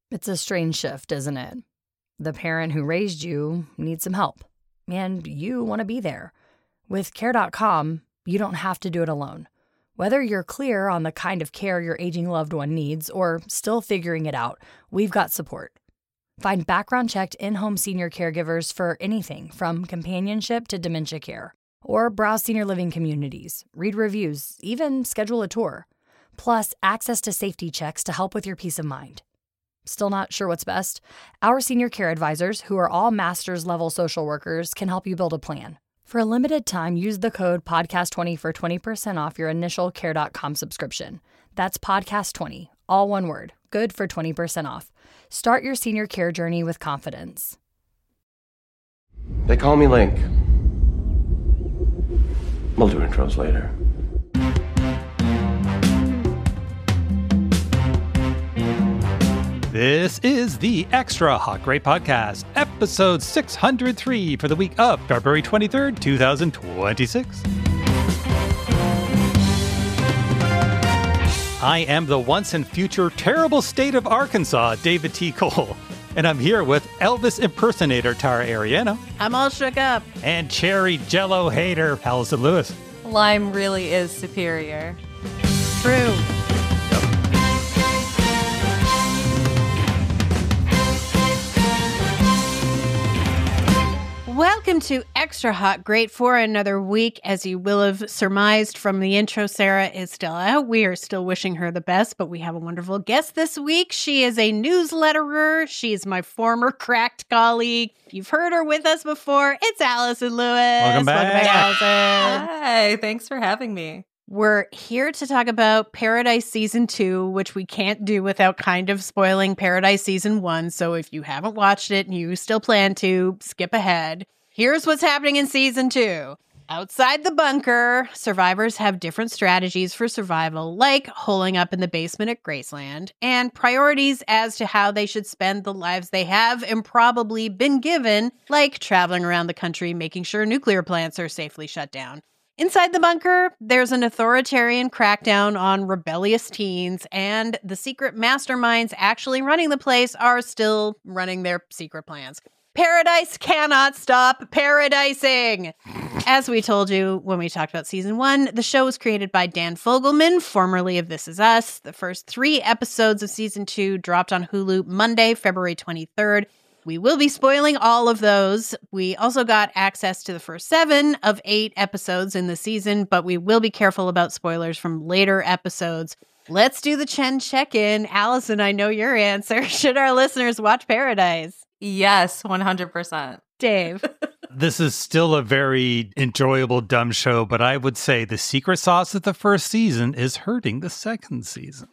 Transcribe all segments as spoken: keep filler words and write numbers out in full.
It's a strange shift, isn't it? The parent who raised you needs some help, and you want to be there. With Care dot com, you don't have to do it alone. Whether you're clear on the kind of care your aging loved one needs or still figuring it out, we've got support. Find background-checked in-home senior caregivers for anything from companionship to dementia care. Or browse senior living communities, read reviews, even schedule a tour. Plus, access to safety checks to help with your peace of mind. Still not sure what's best? Our senior care advisors, who are all master's-level social workers, can help you build a plan. For a limited time, use the code podcast twenty for twenty percent off your initial Care dot com subscription. That's podcast twenty, all one word, good for twenty percent off. Start your senior care journey with confidence. They call me Link. We'll do intros later. This is the Extra Hot Great Podcast, episode six hundred three for the week of February twenty-third, twenty twenty-six. I am the once and future terrible state of Arkansas, David T. Cole. And I'm here with Elvis impersonator Tara Ariano. I'm all shook up. And cherry jello hater Allison Lewis. Lime really is superior. True. Welcome to Extra Hot Great for another week. As you will have surmised from the intro, Sarah is still out. We are still wishing her the best, but we have a wonderful guest this week. She is a newsletterer. She's my former cracked colleague. You've heard her with us before. It's Allison Lewis. Welcome back. Welcome back, Allison. Hi, thanks for having me. We're here to talk about Paradise Season two, which we can't do without kind of spoiling Paradise Season one. So if you haven't watched it and you still plan to, skip ahead. Here's what's happening in Season two. Outside the bunker, survivors have different strategies for survival, like holing up in the basement at Graceland, and priorities as to how they should spend the lives they have and probably been given, like traveling around the country making sure nuclear plants are safely shut down. Inside the bunker, there's an authoritarian crackdown on rebellious teens, and the secret masterminds actually running the place are still running their secret plans. Paradise cannot stop paradising! As we told you when we talked about season one, the show was created by Dan Fogelman, formerly of This Is Us. The first three episodes of season two dropped on Hulu Monday, February twenty-third. We will be spoiling all of those. We also got access to the first seven of eight episodes in the season, but we will be careful about spoilers from later episodes. Let's do the Chen check-in. Allison, I know your answer. Should our listeners watch Paradise? Yes, one hundred percent. Dave? This is still a very enjoyable, dumb show, but I would say the secret sauce of the first season is hurting the second season.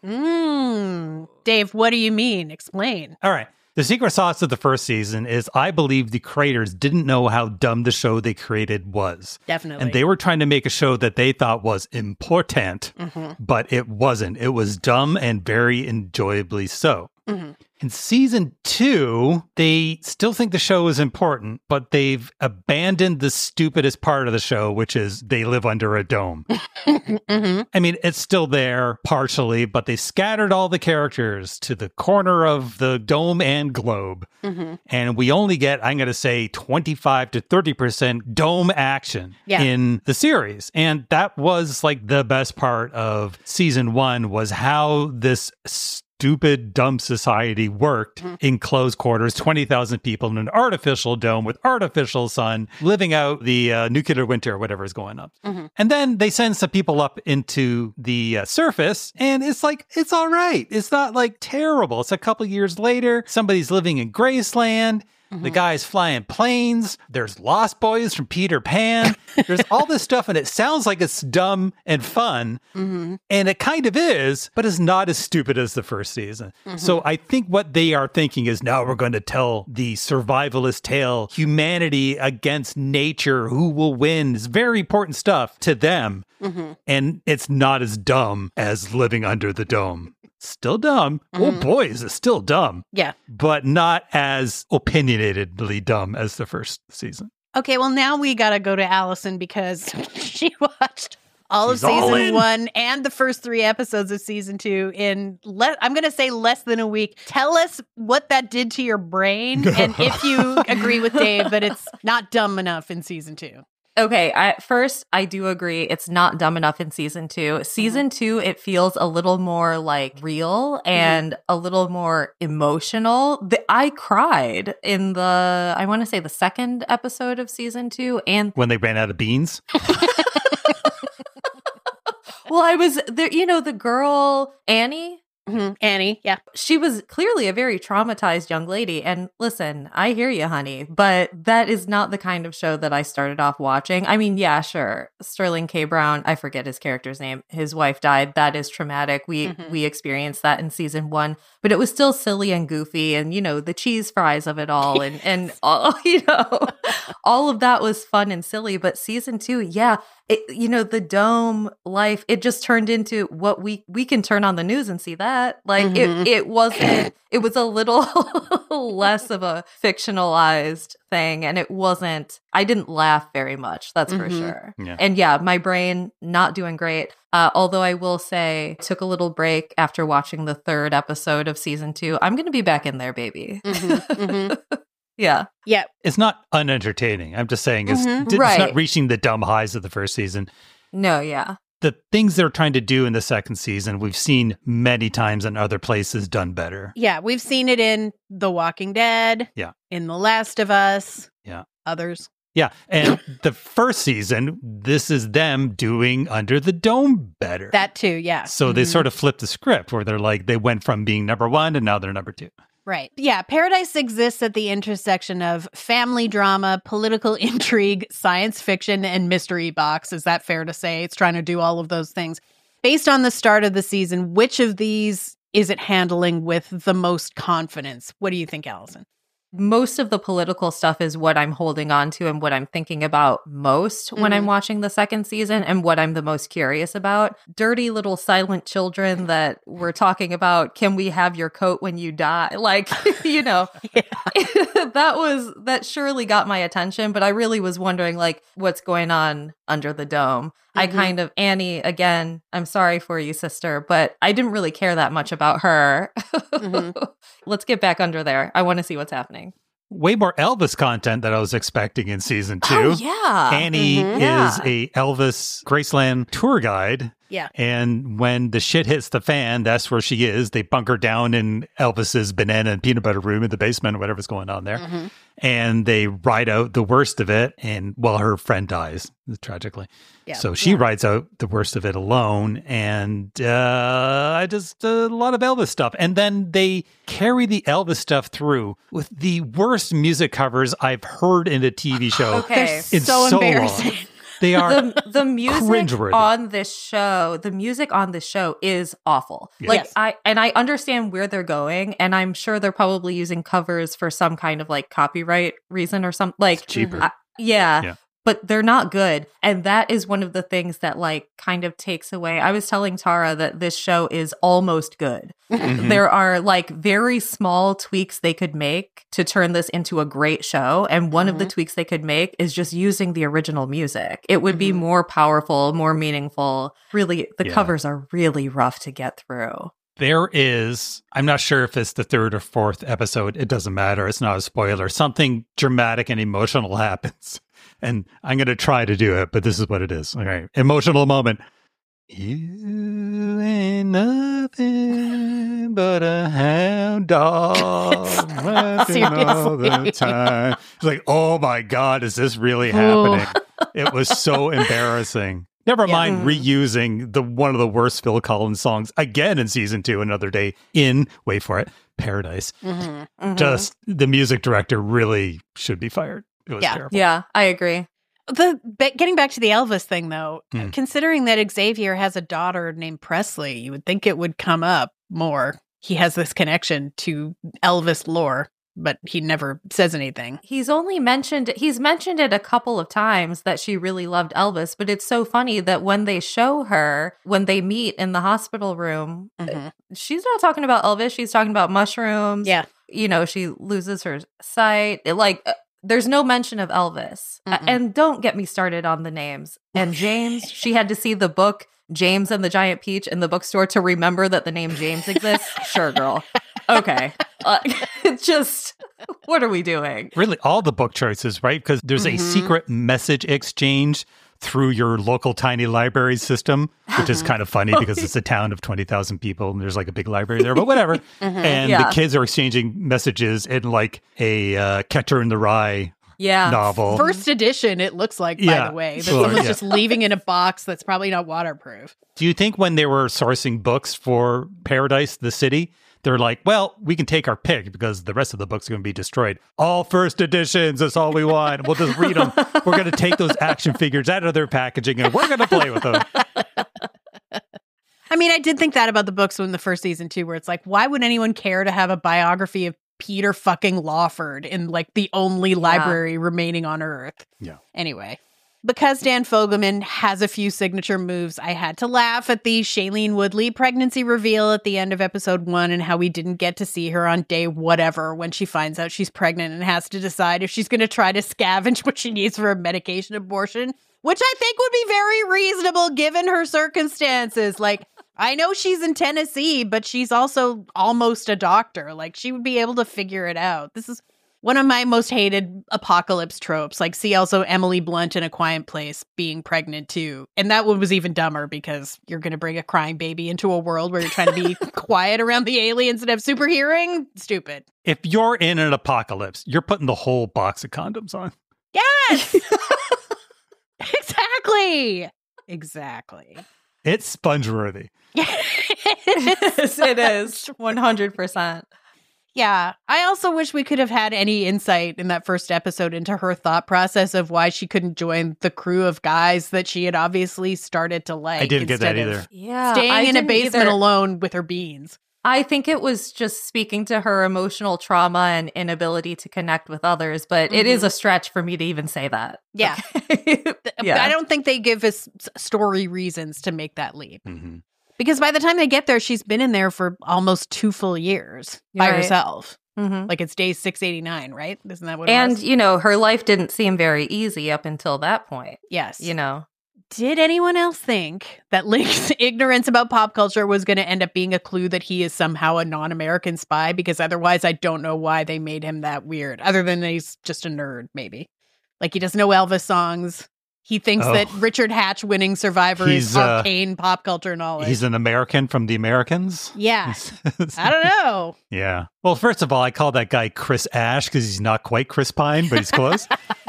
Mm. Dave, what do you mean? Explain. All right. The secret sauce of the first season is I believe the creators didn't know how dumb the show they created was. Definitely. And they were trying to make a show that they thought was important, mm-hmm. but it wasn't. It was dumb and very enjoyably so. Mm-hmm. In season two, they still think the show is important, but they've abandoned the stupidest part of the show, which is they live under a dome. mm-hmm. I mean, it's still there partially, but they scattered all the characters to the corner of the dome and globe. Mm-hmm. And we only get, I'm going to say, twenty-five to thirty percent dome action yeah. in the series. And that was like the best part of season one was how this stupid, dumb society worked mm-hmm. in closed quarters, twenty thousand people in an artificial dome with artificial sun, living out the uh, nuclear winter or whatever is going on. Mm-hmm. And then they send some people up into the uh, surface, and it's like, it's all right. It's not like terrible. It's a couple years later. Somebody's living in Graceland. The guy's flying planes. There's Lost Boys from Peter Pan. There's all this stuff, and it sounds like it's dumb and fun. Mm-hmm. And it kind of is, but it's not as stupid as the first season. Mm-hmm. So I think what they are thinking is now we're going to tell the survivalist tale, humanity against nature, who will win. It's very important stuff to them. Mm-hmm. And it's not as dumb as living under the dome. Still dumb. Mm-hmm. Oh boy, is it still dumb. Yeah. But not as opinionatedly dumb as the first season. Okay, well now we gotta go to Allison because she watched all She's of season all in. one and the first three episodes of season two in, le- I'm going to say less than a week. Tell us what that did to your brain and if you agree with Dave that it's not dumb enough in season two. Okay, I, first, I do agree it's not dumb enough in season two. Season mm-hmm. two, it feels a little more like real and mm-hmm. a little more emotional. The, I cried in the, I want to say the second episode of season two. And when they ran out of beans? Well, I was there, you know, the girl, Annie. Mm-hmm. Annie, yeah. She was clearly a very traumatized young lady. And listen, I hear you, honey, but that is not the kind of show that I started off watching. I mean, yeah, sure. Sterling K. Brown, I forget his character's name. His wife died. That is traumatic. We mm-hmm. we experienced that in season one, but it was still silly and goofy and, you know, the cheese fries of it all and, and all, you know, all of that was fun and silly. But season two, yeah. It, you know, the dome life, it just turned into what we we can turn on the news and see that. Like mm-hmm. it it wasn't it was a little less of a fictionalized thing, and it wasn't I didn't laugh very much, that's mm-hmm. for sure. Yeah. And yeah, my brain not doing great. Uh, although I will say took a little break after watching the third episode of season two. I'm gonna be back in there, baby. Mm-hmm. Mm-hmm. Yeah. Yeah. It's not unentertaining. I'm just saying it's, mm-hmm. it's right. not reaching the dumb highs of the first season. No, yeah. The things they're trying to do in the second season, we've seen many times in other places done better. Yeah, we've seen it in The Walking Dead. Yeah. In The Last of Us. Yeah. Others. Yeah. And the first season, this is them doing Under the Dome better. That too, yeah. So mm-hmm. they sort of flipped the script where they're like, they went from being number one and now they're number two. Right. Yeah. Paradise exists at the intersection of family drama, political intrigue, science fiction, and mystery box. Is that fair to say? It's trying to do all of those things. Based on the start of the season, which of these is it handling with the most confidence? What do you think, Allison? Most of the political stuff is what I'm holding on to and what I'm thinking about most mm-hmm. when I'm watching the second season and what I'm the most curious about. Dirty little silent children that we're talking about, can we have your coat when you die? Like, you know, that was, that surely got my attention, but I really was wondering, like, what's going on under the dome? Mm-hmm. I kind of, Annie, again, I'm sorry for you, sister, but I didn't really care that much about her. Mm-hmm. Let's get back under there. I want to see what's happening. Way more Elvis content than I was expecting in season two. Oh, yeah. Annie mm-hmm. is yeah. a Elvis Graceland tour guide. Yeah. And when the shit hits the fan, that's where she is. They bunker down in Elvis's banana and peanut butter room in the basement or whatever's going on there. Mm-hmm. And they ride out the worst of it. And, well, her friend dies, tragically. Yeah. So she yeah. rides out the worst of it alone. And uh, I just, uh, a lot of Elvis stuff. And then they carry the Elvis stuff through with the worst music covers I've heard in a T V show. Okay. They're so, so embarrassing. Long. They are the, the music on this show. The music on this show is awful. Yes. Like yes. I and I understand where they're going, and I'm sure they're probably using covers for some kind of like copyright reason or something. Like it's cheaper. I, yeah. yeah. But they're not good. And that is one of the things that like kind of takes away. I was telling Tara that this show is almost good. Mm-hmm. There are like very small tweaks they could make to turn this into a great show. And one mm-hmm. of the tweaks they could make is just using the original music. It would mm-hmm. be more powerful, more meaningful. Really, the yeah. covers are really rough to get through. There is, I'm not sure if it's the third or fourth episode. It doesn't matter. It's not a spoiler. Something dramatic and emotional happens. And I'm going to try to do it, but this is what it is. Okay. Emotional moment. You ain't nothing but a hound dog rapping all the time. It's like, oh my God, is this really happening? It was so embarrassing. Never yeah. mind reusing the one of the worst Phil Collins songs again in season two, Another Day in, wait for it, Paradise. Mm-hmm. Mm-hmm. Just the music director really should be fired. It was yeah. terrible. Yeah, I agree. The but getting back to the Elvis thing, though, mm. considering that Xavier has a daughter named Presley, you would think it would come up more. He has this connection to Elvis lore, but he never says anything. He's only mentioned, he's mentioned it a couple of times that she really loved Elvis, but it's so funny that when they show her, when they meet in the hospital room, mm-hmm. she's not talking about Elvis, she's talking about mushrooms. Yeah. You know, she loses her sight. It, like, There's no mention of Elvis. Mm-mm. And don't get me started on the names. And James, she had to see the book James and the Giant Peach in the bookstore to remember that the name James exists. Sure, girl. Okay. Uh, just, what are we doing? Really, all the book choices, right? Because there's mm-hmm. a secret message exchange through your local tiny library system, which is kind of funny because it's a town of twenty thousand people and there's like a big library there, but whatever. mm-hmm. And yeah. the kids are exchanging messages in like a uh, Catcher in the Rye yeah. novel. First edition, it looks like, by yeah. the way, that sure, someone's yeah. just leaving in a box that's probably not waterproof. Do you think when they were sourcing books for Paradise, the city, they're like, well, we can take our pick because the rest of the books are going to be destroyed. All first editions, that's all we want. We'll just read them. We're going to take those action figures out of their packaging and we're going to play with them. I mean, I did think that about the books in the first season too, where it's like, why would anyone care to have a biography of Peter fucking Lawford in like the only yeah. library remaining on Earth? Yeah. Anyway. Because Dan Fogelman has a few signature moves, I had to laugh at the Shailene Woodley pregnancy reveal at the end of episode one and how we didn't get to see her on day whatever when she finds out she's pregnant and has to decide if she's going to try to scavenge what she needs for a medication abortion, which I think would be very reasonable given her circumstances. Like, I know she's in Tennessee, but she's also almost a doctor. Like, she would be able to figure it out. This is one of my most hated apocalypse tropes. Like, see also Emily Blunt in A Quiet Place being pregnant too. And that one was even dumber because you're going to bring a crying baby into a world where you're trying to be quiet around the aliens and have super hearing. Stupid. If you're in an apocalypse, you're putting the whole box of condoms on. Yes! Exactly. Exactly. It's sponge-worthy. Yes, it is. one hundred percent. Yeah. I also wish we could have had any insight in that first episode into her thought process of why she couldn't join the crew of guys that she had obviously started to like. I didn't get that either. Yeah, staying I in a basement either. alone with her beans. I think it was just speaking to her emotional trauma and inability to connect with others, but mm-hmm. it is a stretch for me to even say that. Yeah. Okay. yeah. I don't think they give us story reasons to make that leap. Mm-hmm. Because by the time they get there, she's been in there for almost two full years by right. herself. Mm-hmm. Like it's day six eighty-nine, right? Isn't that what and, it was? And, you know, her life didn't seem very easy up until that point. Yes. You know. Did anyone else think that Link's ignorance about pop culture was going to end up being a clue that he is somehow a non-American spy? Because otherwise, I don't know why they made him that weird, other than that he's just a nerd, maybe. Like he doesn't know Elvis songs. He thinks oh. that Richard Hatch winning Survivor he's, is uh, arcane pop culture knowledge. He's an American from the Americans? Yeah. I don't know. Yeah. Well, first of all, I call that guy Chris Ash because he's not quite Chris Pine, but he's close.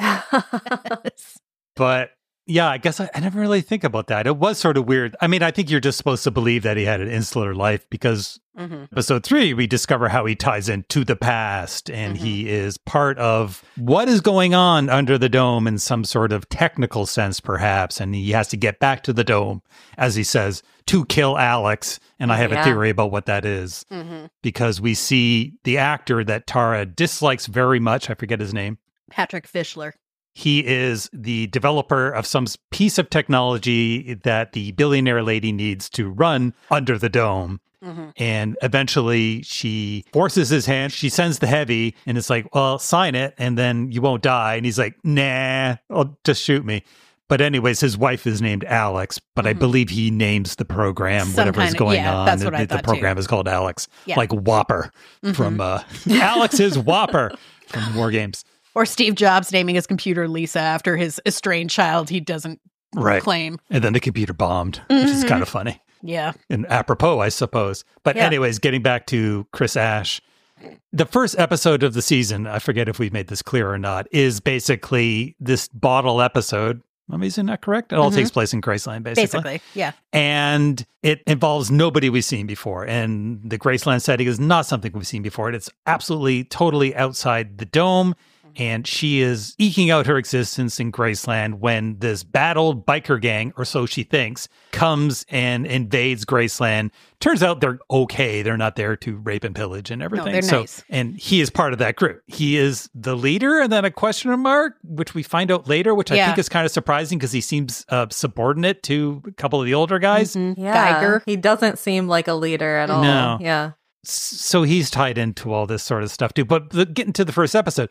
But yeah, I guess I, I never really think about that. It was sort of weird. I mean, I think you're just supposed to believe that he had an insular life because mm-hmm. episode three, we discover how he ties into the past and mm-hmm. he is part of what is going on under the dome in some sort of technical sense, perhaps. And he has to get back to the dome, as he says, to kill Alex. And I have yeah. a theory about what that is mm-hmm. because we see the actor that Tara dislikes very much. I forget his name. Patrick Fischler. He is the developer of some piece of technology that the billionaire lady needs to run under the dome. Mm-hmm. And eventually she forces his hand. She sends the heavy and it's like, well, sign it and then you won't die. And he's like, nah, I'll just shoot me. But anyways, his wife is named Alex, but mm-hmm. I believe he names the program, Some whatever is of, going yeah, on. That's what the, I the thought program too. is called Alex, yeah. like Whopper mm-hmm. from uh, Alex's Whopper from War Games. Or Steve Jobs naming his computer Lisa after his estranged child he doesn't right. claim. And then the computer bombed, mm-hmm. which is kind of funny. Yeah. And apropos, I suppose. But yeah. anyways, getting back to Chris Ash, the first episode of the season, I forget if we've made this clear or not, is basically this bottle episode. I mean, isn't that correct? It all mm-hmm. takes place in Graceland, basically. Basically, yeah. And it involves nobody we've seen before. And the Graceland setting is not something we've seen before. It's absolutely, totally outside the dome. And she is eking out her existence in Graceland when this battled biker gang, or so she thinks, comes and invades Graceland. Turns out they're okay. They're not there to rape and pillage and everything. No, they're so, nice. And he is part of that group. He is the leader, and then a question mark, which we find out later, which I yeah. think is kind of surprising because he seems uh, subordinate to a couple of the older guys. Mm-hmm. Yeah, Geiger. He doesn't seem like a leader at all. No. Yeah. So he's tied into all this sort of stuff too. But the, getting to the first episode,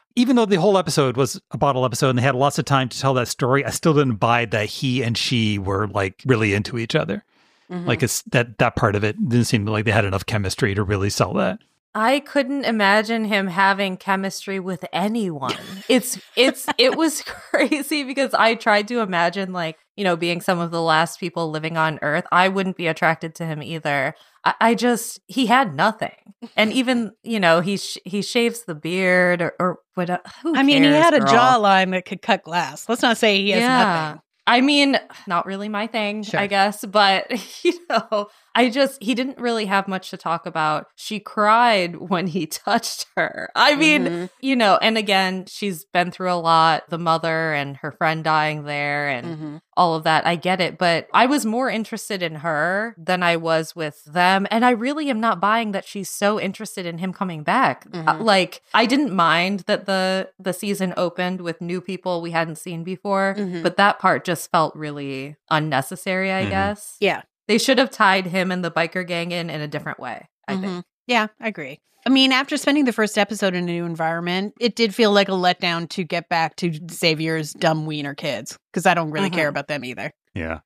even though the whole episode was a bottle episode and they had lots of time to tell that story, I still didn't buy that he and she were like really into each other. Mm-hmm. Like it's that that part of it didn't seem like they had enough chemistry to really sell that. I couldn't imagine him having chemistry with anyone. It's it's it was crazy because I tried to imagine, like, you know, being some of the last people living on Earth. I wouldn't be attracted to him either. I, I just he had nothing, and even you know he sh- he shaves the beard or, or what? Who I mean, cares, he had a girl? jawline that could cut glass. Let's not say he has Yeah. nothing. I mean, not really my thing, Sure. I guess, but, you know, I just, he didn't really have much to talk about. She cried when he touched her. I mean, Mm-hmm. you know, and again, she's been through a lot, the mother and her friend dying there and Mm-hmm. all of that. I get it, but I was more interested in her than I was with them. And I really am not buying that she's so interested in him coming back. Mm-hmm. Uh, like, I didn't mind that the, the season opened with new people we hadn't seen before, Mhm. but that part just felt really unnecessary, I Mhm. guess. Yeah. They should have tied him and the biker gang in in a different way, I Mhm. think. Yeah, I agree. I mean, after spending the first episode in a new environment, it did feel like a letdown to get back to Xavier's dumb wiener kids, because I don't really Mhm. care about them either. Yeah.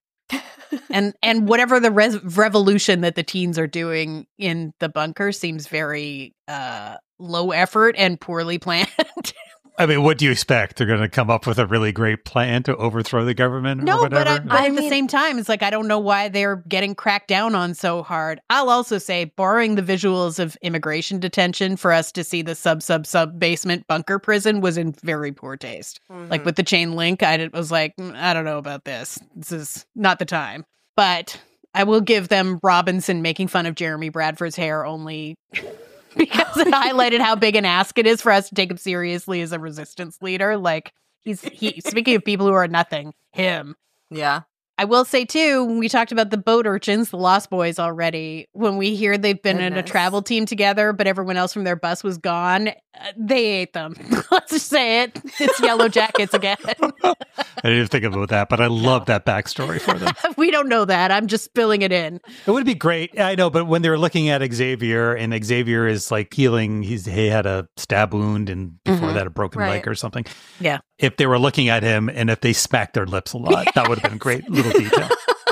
and and whatever the res- revolution that the teens are doing in the bunker seems very uh, low effort and poorly planned. I mean, what do you expect? They're going to come up with a really great plan to overthrow the government or No, but, whatever? I, but I at the mean- same time, it's like I don't know why they're getting cracked down on so hard. I'll also say, borrowing the visuals of immigration detention, for us to see the sub sub sub basement bunker prison was in very poor taste. Like with the chain link, I did, was like, "Mm, I don't know about this. This is not the time. But I will give them Robinson making fun of Jeremy Bradford's hair only because it highlighted how big an ask it is for us to take him seriously as a resistance leader. Like he's he. Speaking of people who are nothing, him. Yeah. I will say, too, when we talked about the boat urchins, the Lost Boys already, when we hear they've been in a Goodness. travel team together, but everyone else from their bus was gone, uh, they ate them. Let's just say it. It's Yellow Jackets again. I didn't even think about that, but I love that backstory for them. We don't know that. I'm just spilling it in. It would be great. I know, but when they were looking at Xavier and Xavier is like healing, he's he had a stab wound and before Mhm. that a broken Right. leg or something. Yeah. If they were looking at him and if they smacked their lips a lot, that would have been a great little detail.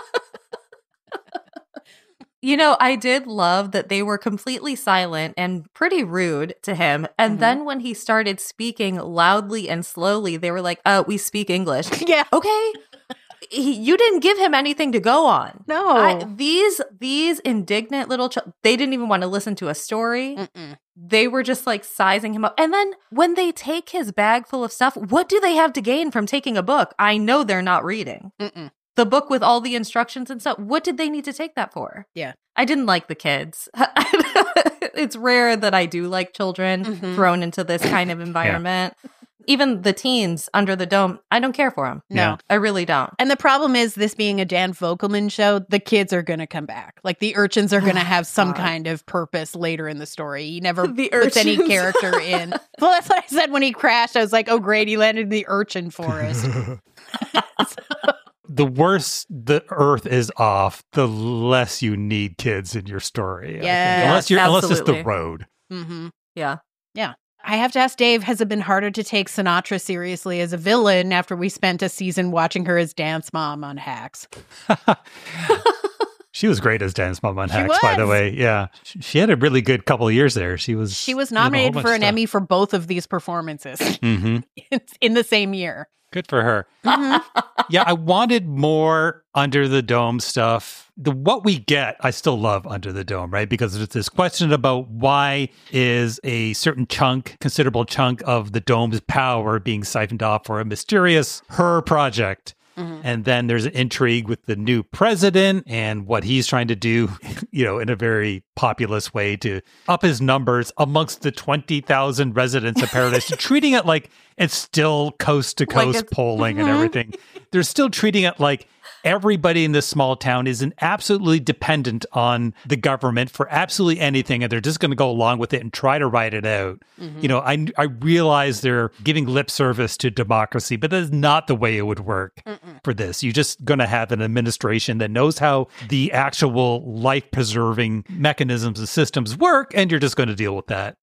You know, I did love that they were completely silent and pretty rude to him. And Mhm. then when he started speaking loudly and slowly, they were like, uh, we speak English. Yeah. Okay. He, you didn't give him anything to go on. No. I, these these indignant little ch- they didn't even want to listen to a story. Mm-mm. They were just like sizing him up. And then when they take his bag full of stuff, what do they have to gain from taking a book? I know they're not reading. Mm-mm. The book with all the instructions and stuff. What did they need to take that for? Yeah. I didn't like the kids. It's rare that I do like children Mhm. thrown into this kind of environment. Even the teens under the dome, I don't care for them. No. Yeah. I really don't. And the problem is, this being a Dan Vogelman show, the kids are going to come back. Like the urchins are going to have some God. kind of purpose later in the story. He never The puts any urchins. character in. Well, that's what I said when he crashed. I was like, oh, great, he landed in the urchin forest. The worse the earth is off, the less you need kids in your story. I think. Yes, unless you're unless it's the absolutely. road. Mm-hmm. Yeah. I have to ask Dave, has it been harder to take Sinatra seriously as a villain after we spent a season watching her as dance mom on Hacks? She was great as Dance Mom on She Hacks, by the was. way. Yeah, she she had a really good couple of years there. She was She was in a whole nominated bunch for of an stuff. Emmy for both of these performances Mm-hmm. in the same year. Good for her. Mhm. Yeah, I wanted more Under the Dome stuff. The what we get, I still love Under the Dome, right? Because it's this question about why is a certain chunk, considerable chunk of the dome's power being siphoned off for a mysterious her project. Mhm. And then there's an intrigue with the new president and what he's trying to do, you know, in a very populist way to up his numbers amongst the twenty thousand residents of Paradise, treating it like it's still coast to Like coast it's- polling and Mhm. everything. They're still treating it like everybody in this small town is an absolutely dependent on the government for absolutely anything, and they're just going to go along with it and try to ride it out. Mhm. You know, I I realize they're giving lip service to democracy, but that's not the way it would work Mm-mm. for this. You're just going to have an administration that knows how the actual life-preserving mechanisms and systems work, and you're just going to deal with that.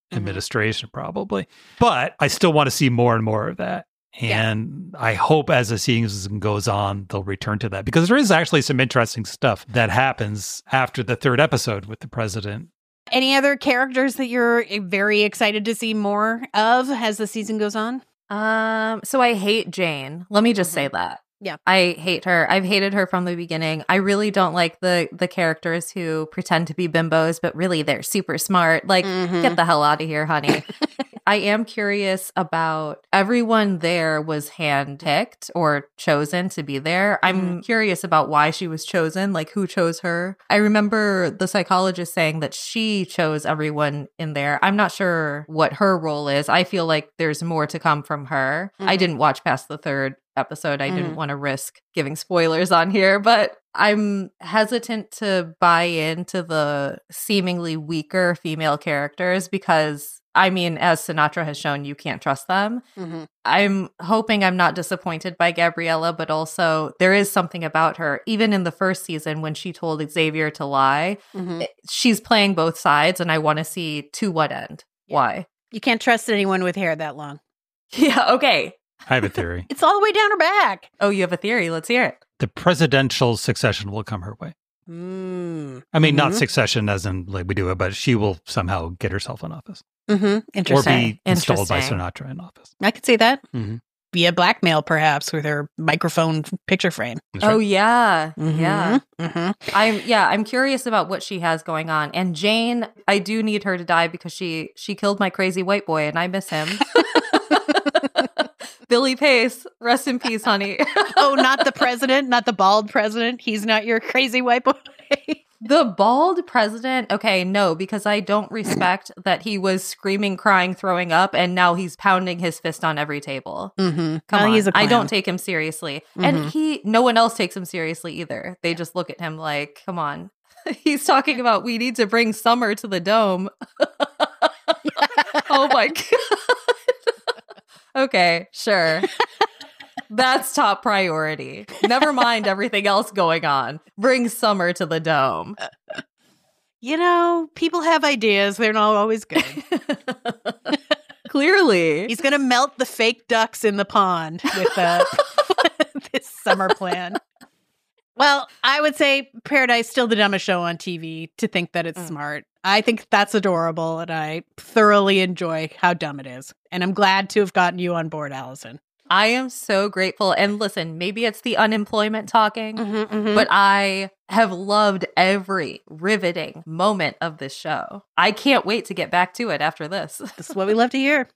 administration, probably. But I still want to see more and more of that. And yeah. I hope as the season goes on, they'll return to that, because there is actually some interesting stuff that happens after the third episode with the president. Any other characters that you're very excited to see more of as the season goes on? Um, so I hate Jane. Let me just say that. Yeah. I hate her. I've hated her from the beginning. I really don't like the the characters who pretend to be bimbos, but really they're super smart. Like, mm-hmm. get the hell out of here, honey. I am curious about everyone there was handpicked or chosen to be there. I'm mm-hmm. curious about why she was chosen, like who chose her. I remember the psychologist saying that she chose everyone in there. I'm not sure what her role is. I feel like there's more to come from her. Mm-hmm. I didn't watch past the third episode. I mm-hmm. didn't want to risk giving spoilers on here, but I'm hesitant to buy into the seemingly weaker female characters because, I mean, as Sinatra has shown, you can't trust them. Mm-hmm. I'm hoping I'm not disappointed by Gabriella, but also there is something about her. Even in the first season when she told Xavier to lie, mm-hmm. she's playing both sides, and I want to see to what end. Yeah. Why? You can't trust anyone with hair that long. Yeah, okay. I have a theory. It's all the way down her back. Oh, you have a theory? Let's hear it. The presidential succession will come her way. Mm. I mean, mm-hmm. not succession as in like we do it, but she will somehow get herself in office. Mm-hmm. Interesting. Or be installed by Sinatra in office. I could see that. Mm-hmm. Via blackmail, perhaps, with her microphone picture frame. That's right. Oh, yeah. Mm-hmm. Yeah. Mm-hmm. I'm, yeah, I'm curious about what she has going on. And Jane, I do need her to die because she, she killed my crazy white boy, and I miss him. Billy Pace, rest in peace, honey. Oh, not the president, not the bald president. He's not your crazy white boy. The bald president? Okay, no, because I don't respect that he was screaming, crying, throwing up, and now he's pounding his fist on every table. Mm-hmm. Come well, on, he's a I clown. don't take him seriously. Mm-hmm. And he, no one else takes him seriously either. They just look at him like, come on. He's talking about we need to bring summer to the dome. Oh my God. Okay, sure. That's top priority. Never mind everything else going on. Bring summer to the dome. You know, people have ideas. They're not always good. Clearly. He's going to melt the fake ducks in the pond with uh, this summer plan. Well, I would say Paradise still the dumbest show on T V to think that it's mm. smart. I think that's adorable, and I thoroughly enjoy how dumb it is. And I'm glad to have gotten you on board, Allison. I am so grateful. And listen, maybe it's the unemployment talking, mm-hmm, mm-hmm. but I have loved every riveting moment of this show. I can't wait to get back to it after this. This is what we love to hear.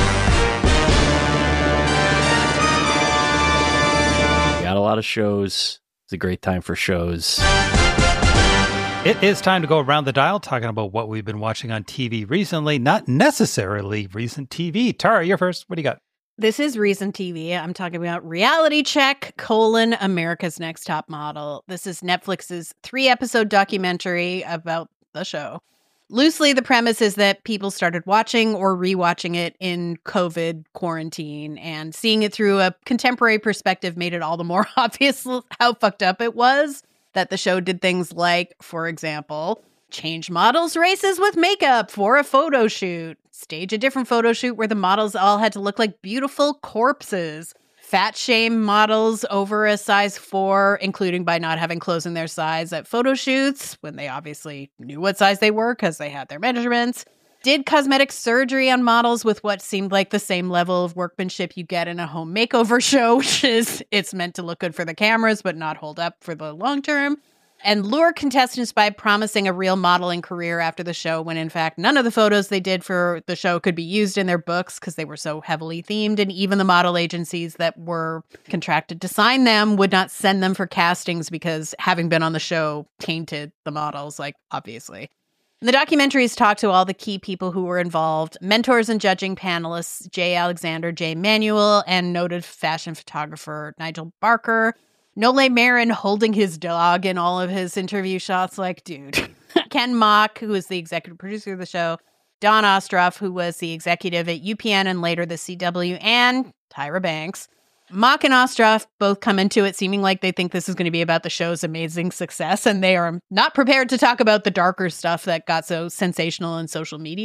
We got a lot of shows. It's a great time for shows. It is time to go around the dial talking about what we've been watching on T V recently, not necessarily recent T V. Tara, you're first. What do you got? This is recent T V. I'm talking about Reality Check, colon, America's Next Top Model. This is Netflix's three-episode documentary about the show. Loosely, the premise is that people started watching or rewatching it in COVID quarantine, and seeing it through a contemporary perspective made it all the more obvious how fucked up it was. That the show did things like, for example, change models' races with makeup for a photo shoot, stage a different photo shoot where the models all had to look like beautiful corpses, fat shame models over a size four, including by not having clothes in their size at photo shoots when they obviously knew what size they were because they had their measurements. Did cosmetic surgery on models with what seemed like the same level of workmanship you get in a home makeover show, which is it's meant to look good for the cameras but not hold up for the long term. And lure contestants by promising a real modeling career after the show when in fact none of the photos they did for the show could be used in their books because they were so heavily themed, and even the model agencies that were contracted to sign them would not send them for castings because having been on the show tainted the models, like obviously. The documentaries talk to all the key people who were involved, mentors and judging panelists, Jay Alexander, Jay Manuel, and noted fashion photographer Nigel Barker. Nole Marin holding his dog in all of his interview shots, like, dude. Ken Mock, who was the executive producer of the show, Don Ostroff, who was the executive at U P N and later the C W, and Tyra Banks. Mock and Ostroff both come into it seeming like they think this is going to be about the show's amazing success, and they are not prepared to talk about the darker stuff that got so sensational in social media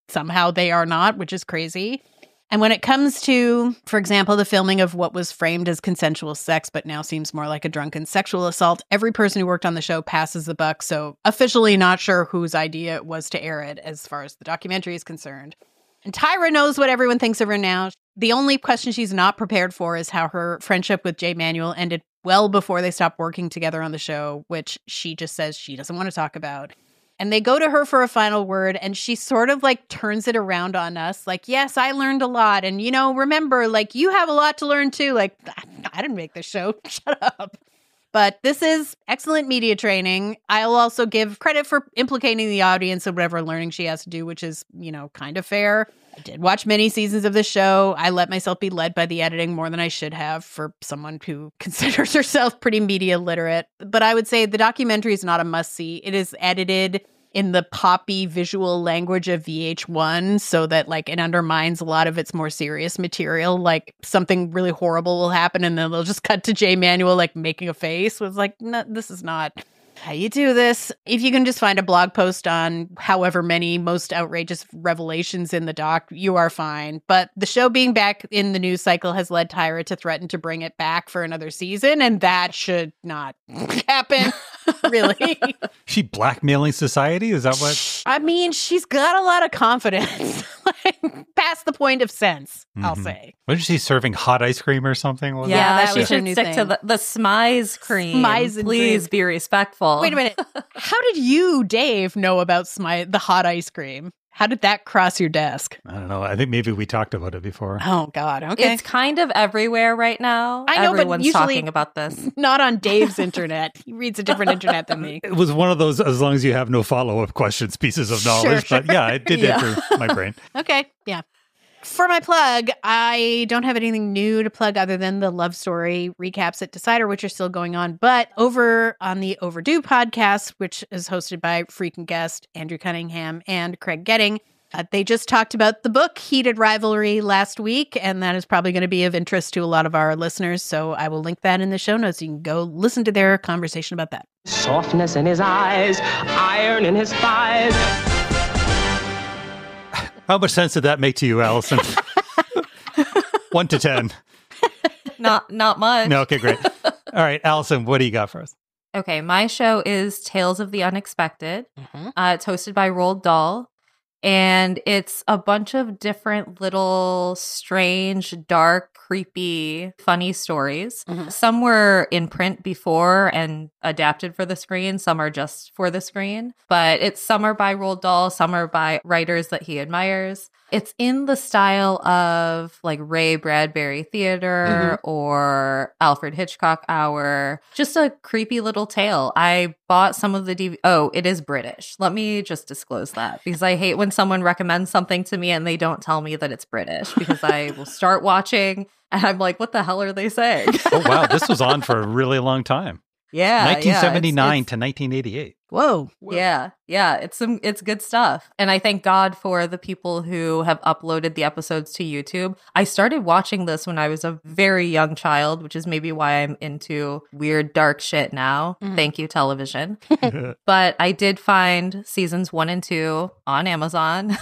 somehow they are not, which is crazy. And when it comes to, for example, the filming of what was framed as consensual sex, but now seems more like a drunken sexual assault, every person who worked on the show passes the buck. So officially not sure whose idea it was to air it as far as the documentary is concerned. And Tyra knows what everyone thinks of her now. The only question she's not prepared for is how her friendship with Jay Manuel ended well before they stopped working together on the show, which she just says she doesn't want to talk about. And they go to her for a final word, and she sort of like turns it around on us. Like, yes, I learned a lot. And, you know, remember, like, you have a lot to learn too. Like, I didn't make this show. Shut up. But this is excellent media training. I'll also give credit for implicating the audience of whatever learning she has to do, which is, you know, kind of fair. I did watch many seasons of the show. I let myself be led by the editing more than I should have for someone who considers herself pretty media literate. But I would say the documentary is not a must-see. It is edited in the poppy visual language of V H one so that like it undermines a lot of its more serious material. Like something really horrible will happen and then they'll just cut to Jay Manuel like making a face. It was like, no, this is not how you do this. If you can just find a blog post on however many most outrageous revelations in the doc, you are fine. But the show being back in the news cycle has led Tyra to threaten to bring it back for another season, and that should not happen, really. She blackmailing society? Is that what? I mean, she's got a lot of confidence, like past the point of sense, mm-hmm. I'll say. Wasn't she serving hot ice cream or something? Was yeah, that she should stick thing. to the, the Smize cream. Smize Please cream. Be respectful. Wait a minute. How did you, Dave, know about Smize, the hot ice cream? How did that cross your desk? I don't know. I think maybe we talked about it before. Oh, God. Okay. It's kind of everywhere right now. I know, Everyone's but usually talking about this. Not on Dave's internet. He reads a different internet than me. It was one of those, as long as you have no follow-up questions, pieces of knowledge. Sure, but yeah, it did yeah. enter my brain. Okay. Yeah. For my plug, I don't have anything new to plug other than the love story recaps at Decider, which are still going on. But over on the Overdue podcast, which is hosted by freaking guest Andrew Cunningham and Craig Getting, uh, they just talked about the book Heated Rivalry last week, and that is probably going to be of interest to a lot of our listeners. So I will link that in the show notes. You can go listen to their conversation about that. Softness in his eyes, iron in his thighs. How much sense did that make to you, Allison? One to ten. Not not much. No, okay, great. All right, Allison, what do you got for us? Okay, my show is Tales of the Unexpected. Mm-hmm. Uh, it's hosted by Roald Dahl. And it's a bunch of different little strange, dark, creepy, funny stories. Mm-hmm. Some were in print before and adapted for the screen. Some are just for the screen. But it's some are by Roald Dahl, some are by writers that he admires. It's in the style of like Ray Bradbury Theater mm-hmm. or Alfred Hitchcock Hour. Just a creepy little tale. I bought some of the D V D. Oh, it is British. Let me just disclose that because I hate when someone recommends something to me and they don't tell me that it's British because I will start watching and I'm like, what the hell are they saying? Oh, wow. This was on for a really long time. Yeah. nineteen seventy-nine yeah, it's, it's, to nineteen eighty-eight. Whoa. Whoa. Yeah. Yeah. It's some, it's good stuff. And I thank God for the people who have uploaded the episodes to YouTube. I started watching this when I was a very young child, which is maybe why I'm into weird, dark shit now. Mm. Thank you, television. But I did find seasons one and two on Amazon.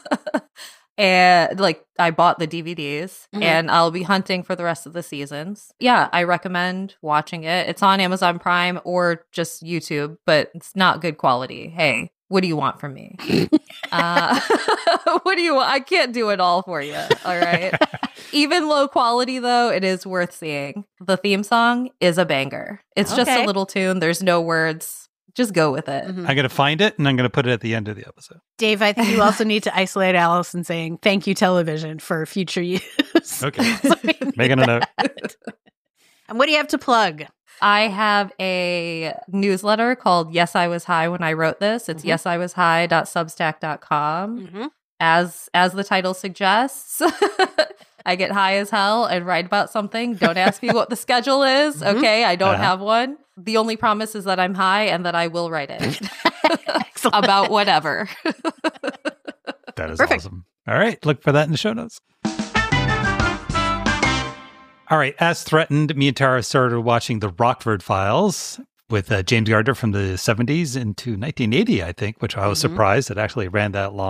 And like I bought the D V Ds mm-hmm. and I'll be hunting for the rest of the seasons. Yeah, I recommend watching it. It's on Amazon Prime or just YouTube, but it's not good quality. Hey, what do you want from me? uh, what do you want? I can't do it all for you. All right. Even low quality, though, it is worth seeing. The theme song is a banger. It's okay. Just a little tune. There's no words. Just go with it. Mm-hmm. I'm going to find it, and I'm going to put it at the end of the episode. Dave, I think you also need to isolate Allison saying, thank you, television, for future use. Okay. So making a note. And what do you have to plug? I have a newsletter called Yes, I Was High When I Wrote This. It's mm-hmm. yes I was high dot substack dot com. Mm-hmm. As, as the title suggests, I get high as hell and write about something. Don't ask me what the schedule is. Mm-hmm. Okay, I don't uh-huh. have one. The only promise is that I'm high and that I will write it about whatever. That is Perfect. Awesome. All right, look for that in the show notes. All right, as threatened, me and Tara started watching the Rockford Files with uh, James Gardner from the seventies into nineteen eighty, I think, which I was mm-hmm. surprised it actually ran that long.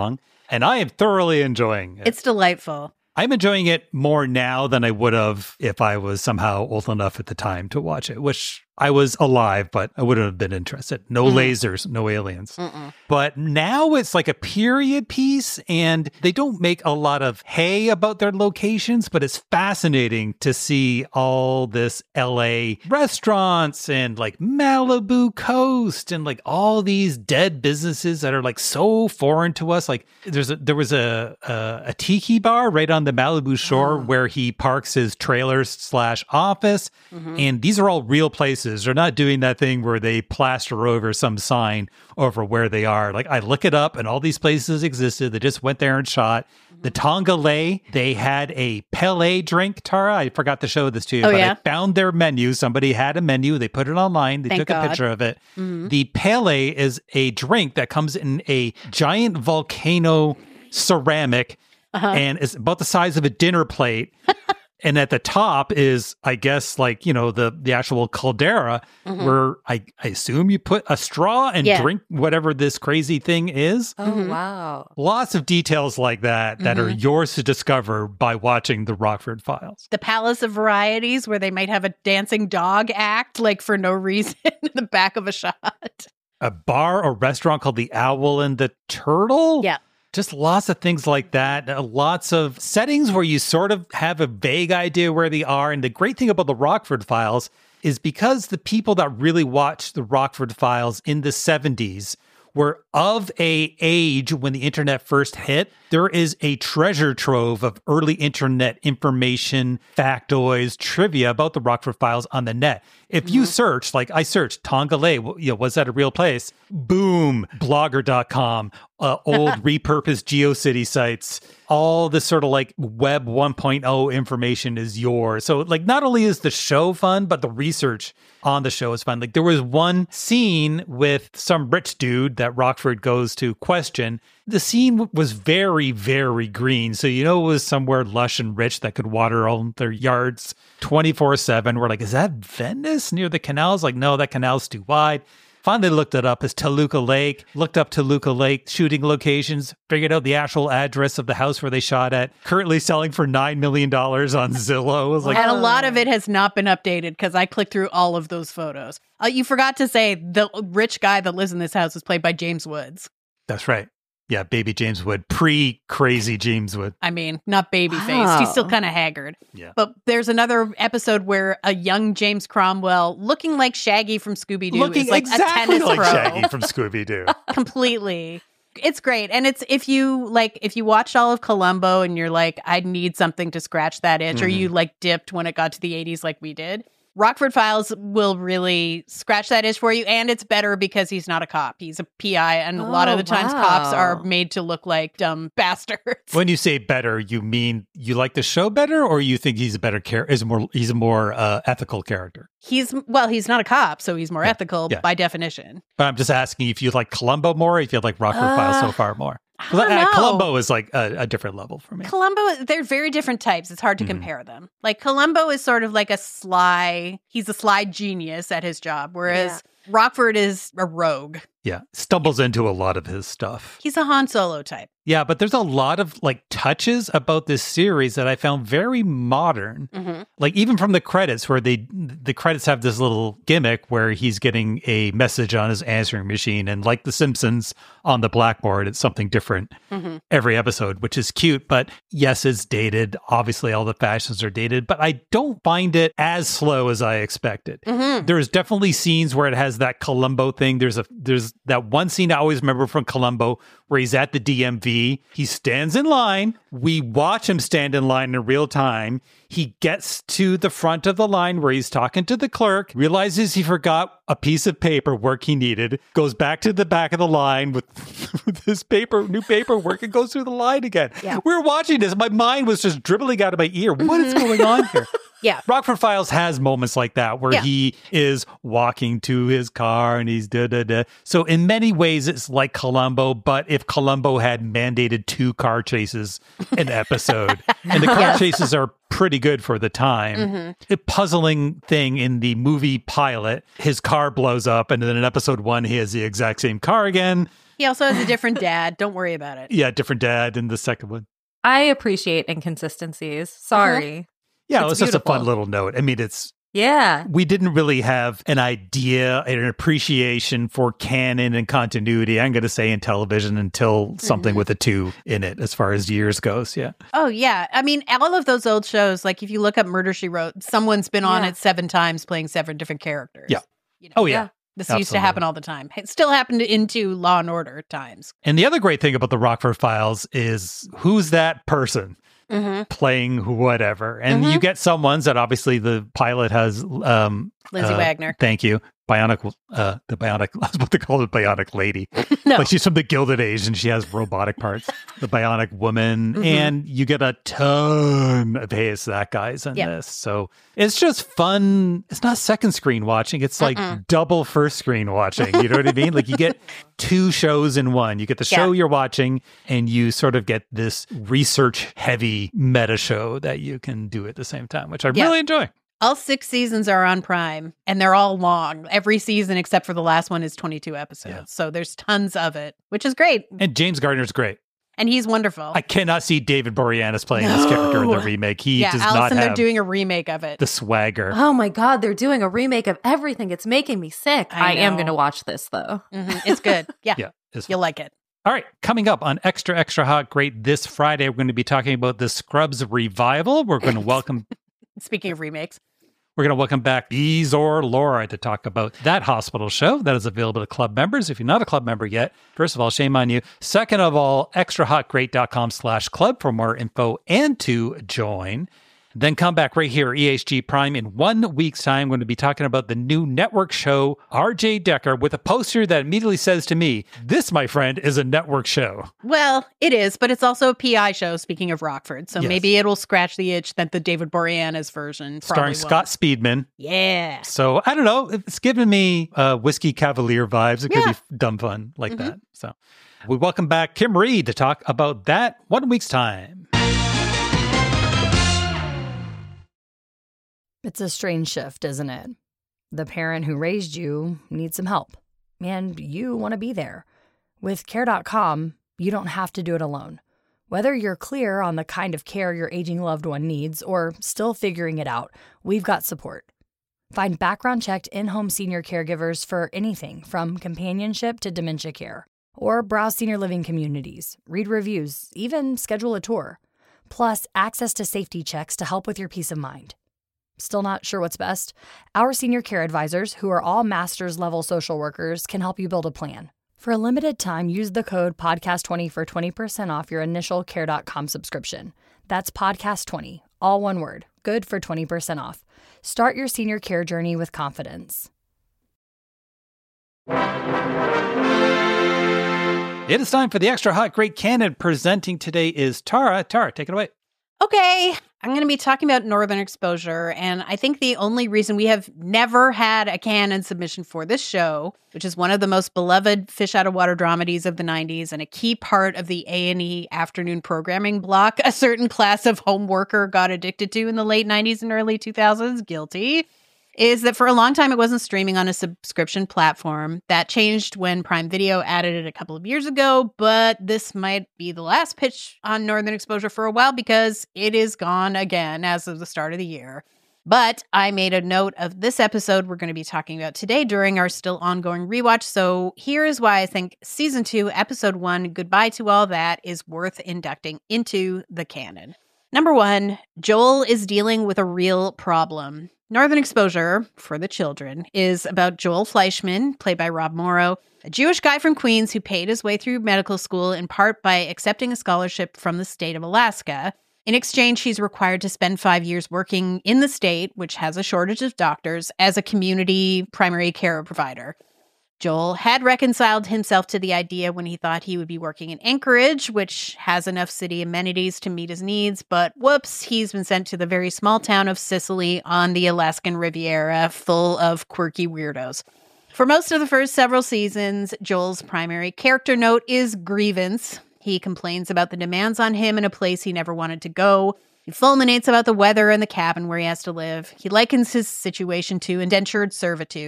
And I am thoroughly enjoying it. It's delightful. I'm enjoying it more now than I would have if I was somehow old enough at the time to watch it, which I was alive, but I wouldn't have been interested. No mm. lasers, no aliens. Mm-mm. But now it's like a period piece, and they don't make a lot of hay about their locations, but it's fascinating to see all this L A restaurants and like Malibu Coast and like all these dead businesses that are like so foreign to us. Like there's a, there was a, a, a tiki bar right on the Malibu shore oh. where he parks his trailer slash office. Mm-hmm. And these are all real places. They're not doing that thing where they plaster over some sign over where they are. Like I look it up and all these places existed. They just went there and shot. Mm-hmm. The Tongale, they had a Pele drink, Tara. I forgot to show this to you, oh, but yeah? I found their menu. Somebody had a menu. They put it online. They Thank took God. a picture of it. Mm-hmm. The Pele is a drink that comes in a giant volcano ceramic uh-huh. and it's about the size of a dinner plate. And at the top is, I guess, like, you know, the, the actual caldera mm-hmm. where I, I assume you put a straw and yeah. drink whatever this crazy thing is. Oh, mm-hmm. wow. Lots of details like that that mm-hmm. are yours to discover by watching the Rockford Files. The Palace of Varieties, where they might have a dancing dog act, like for no reason, in the back of a shot. A bar or restaurant called the Owl and the Turtle? Yeah. Just lots of things like that. Uh, lots of settings where you sort of have a vague idea where they are. And the great thing about the Rockford Files is because the people that really watched the Rockford Files in the seventies were of a age when the internet first hit, there is a treasure trove of early internet information, factoids, trivia about the Rockford Files on the net. If mm-hmm. you search, like I searched Tongale, you know, was that a real place? Boom, blogger dot com, uh, old repurposed GeoCity sites, all this sort of like web one point oh information is yours. So like not only is the show fun, but the research on the show is fun. Like there was one scene with some rich dude that Rockford goes to question. The scene was very, very green. So, you know, it was somewhere lush and rich that could water all their yards twenty-four seven. We're like, is that Venice near the canals? Like, no, that canal's too wide. Finally looked it up as Toluca Lake, looked up Toluca Lake shooting locations, figured out the actual address of the house where they shot at, currently selling for nine million dollars on Zillow. I was like, and a lot of it has not been updated because I clicked through all of those photos. Uh, you forgot to say the rich guy that lives in this house is played by James Woods. That's right. Yeah, baby James Wood, pre-crazy James Wood. I mean, not baby Wow. faced. He's still kind of haggard. Yeah. But there's another episode where a young James Cromwell, looking like Shaggy from Scooby-Doo, Looking is like exactly a tennis like pro. Shaggy from Scooby-Doo. Completely. It's great. And it's if you like if you watched all of Columbo and you're like, I need something to scratch that itch, mm-hmm. or you like dipped when it got to the eighties like we did, Rockford Files will really scratch that itch for you, and it's better because he's not a cop. He's a P I, and Oh, a lot of the times wow. cops are made to look like dumb bastards. When you say better, you mean you like the show better, or you think he's a better character? Is more he's a more uh, ethical character? He's well, he's not a cop, so he's more Yeah, ethical yeah. by definition. But I'm just asking if you like Columbo more, or if you like Rockford Uh, Files so far more. I don't Uh, know. Columbo is like a, a different level for me. Columbo, they're very different types. It's hard to Mhm. compare them. Like Columbo is sort of like a sly, he's a sly genius at his job, whereas Rockford is a rogue. Yeah, stumbles into a lot of his stuff. He's a Han Solo type. Yeah, but there's a lot of like touches about this series that I found very modern. Mm-hmm. Like even from the credits, where they the credits have this little gimmick where he's getting a message on his answering machine, and like The Simpsons on the blackboard, it's something different Mm-hmm. every episode, which is cute. But yes, it's dated. Obviously, all the fashions are dated, but I don't find it as slow as I expected. Mm-hmm. There's definitely scenes where it has that Columbo thing. There's a there's that one scene I always remember from Columbo where he's at the D M V. He stands in line. We watch him stand in line in real time. He gets to the front of the line where he's talking to the clerk, realizes he forgot a piece of paperwork he needed, goes back to the back of the line with, with his paper, new paperwork, and goes through the line again. Yeah. We were watching this. My mind was just dribbling out of my ear. What is going on here? Yeah. Rockford Files has moments like that where Yeah. he is walking to his car and he's da da da. So in many ways, it's like Columbo, but if Columbo had mandated two car chases an episode, and the car Yes. chases are pretty good for the time. Mm-hmm. A puzzling thing in the movie pilot, his car blows up, and then in episode one, he has the exact same car again. He also has a different dad. Don't worry about it. Yeah, different dad in the second one. I appreciate inconsistencies. Sorry. Uh-huh. Yeah, It's it was just a fun beautiful. little note. I mean, it's Yeah. we didn't really have an idea and an appreciation for canon and continuity, I'm going to say, in television until something Mhm. with a two in it as far as years goes. Yeah. Oh, yeah. I mean, all of those old shows, like if you look up Murder, She Wrote, someone's been on Yeah. it seven times playing seven different characters. Yeah. You know, Oh, yeah. Yeah. This used to happen all the time. It still happened into Law and Order times. And the other great thing about the Rockford Files is who's that person Mm-hmm. playing whatever. And Mhm. you get some ones that obviously the pilot has um Lizzie uh, Wagner. Thank you. Bionic uh the bionic I was about to call it bionic lady. No. Like she's from the Gilded Age and she has robotic parts. The Bionic Woman. Mhm. And you get a ton of Hey, It's That guys in Yep. this. So it's just fun. It's not second screen watching. It's like Mm-mm. double first screen watching. You know what I mean? Like you get two shows in one. You get the show Yeah. you're watching and you sort of get this research heavy meta show that you can do at the same time, which I Yeah. really enjoy. All six seasons are on Prime, and they're all long. Every season, except for the last one, is twenty-two episodes. Yeah. So there's tons of it, which is great. And James Gardner's great. And he's wonderful. I cannot see David Boreanaz playing this character in the No. remake. He yeah, does Allison, not they're have doing a remake of it. the swagger. Oh my God, they're doing a remake of everything. It's making me sick. I I, am know. going to watch this though. Mhm. It's good. Yeah, Yeah. it's you'll like it. All right, coming up on Extra Extra Hot Great this Friday, we're going to be talking about the Scrubs revival. We're going to welcome Speaking of remakes, we're going to welcome back Bezor Laura to talk about that hospital show that is available to club members. If you're not a club member yet, first of all, shame on you. Second of all, extrahotgreat.com slash club for more info and to join. Then come back right here, E H G Prime. In one week's time, we're going to be talking about the new network show, R J Decker, with a poster that immediately says to me, this, my friend, is a network show. well, it is, but it's also a P I show, speaking of Rockford. So Yes. maybe it'll scratch the itch that the David Boreanaz version Starring probably Scott was. Speedman. Yeah. So I don't know. It's giving me uh, Whiskey Cavalier vibes. It could Yeah. be dumb fun like Mhm. that. So we welcome back Kim Reed to talk about that one week's time. It's a strange shift, isn't it? The parent who raised you needs some help, and you want to be there. With Care dot com, you don't have to do it alone. Whether you're clear on the kind of care your aging loved one needs or still figuring it out, we've got support. Find background-checked in-home senior caregivers for anything from companionship to dementia care. Or browse senior living communities, read reviews, even schedule a tour. Plus, access to safety checks to help with your peace of mind. Still not sure what's best? Our senior care advisors, who are all master's level social workers, can help you build a plan. For a limited time, use the code podcast twenty for twenty percent off your initial Care dot com subscription. That's podcast twenty, all one word. Good for twenty percent off. Start your senior care journey with confidence. It is time for the Extra Hot Great Canon. Presenting today is Tara. Tara, take it away. Okay, I'm going to be talking about Northern Exposure, and I think the only reason we have never had a canon submission for this show, which is one of the most beloved fish out of water dramedies of the nineties and a key part of the A and E afternoon programming block a certain class of home worker got addicted to in the late nineties and early two thousands, guilty, is that for a long time it wasn't streaming on a subscription platform. That changed when Prime Video added it a couple of years ago, but this might be the last pitch on Northern Exposure for a while because it is gone again as of the start of the year. But I made a note of this episode we're going to be talking about today during our still ongoing rewatch, so here is why I think Season two, Episode one, Goodbye to All That, is worth inducting into the canon. Number one, Joel is dealing with a real problem. Northern Exposure, for the children, is about Joel Fleischman, played by Rob Morrow, a Jewish guy from Queens who paid his way through medical school in part by accepting a scholarship from the state of Alaska. In exchange, he's required to spend five years working in the state, which has a shortage of doctors, as a community primary care provider. Joel had reconciled himself to the idea when he thought he would be working in Anchorage, which has enough city amenities to meet his needs, but whoops, he's been sent to the very small town of Sicily on the Alaskan Riviera, full of quirky weirdos. For most of the first several seasons, Joel's primary character note is grievance. He complains about the demands on him in a place he never wanted to go. He fulminates about the weather and the cabin where he has to live. He likens his situation to indentured servitude.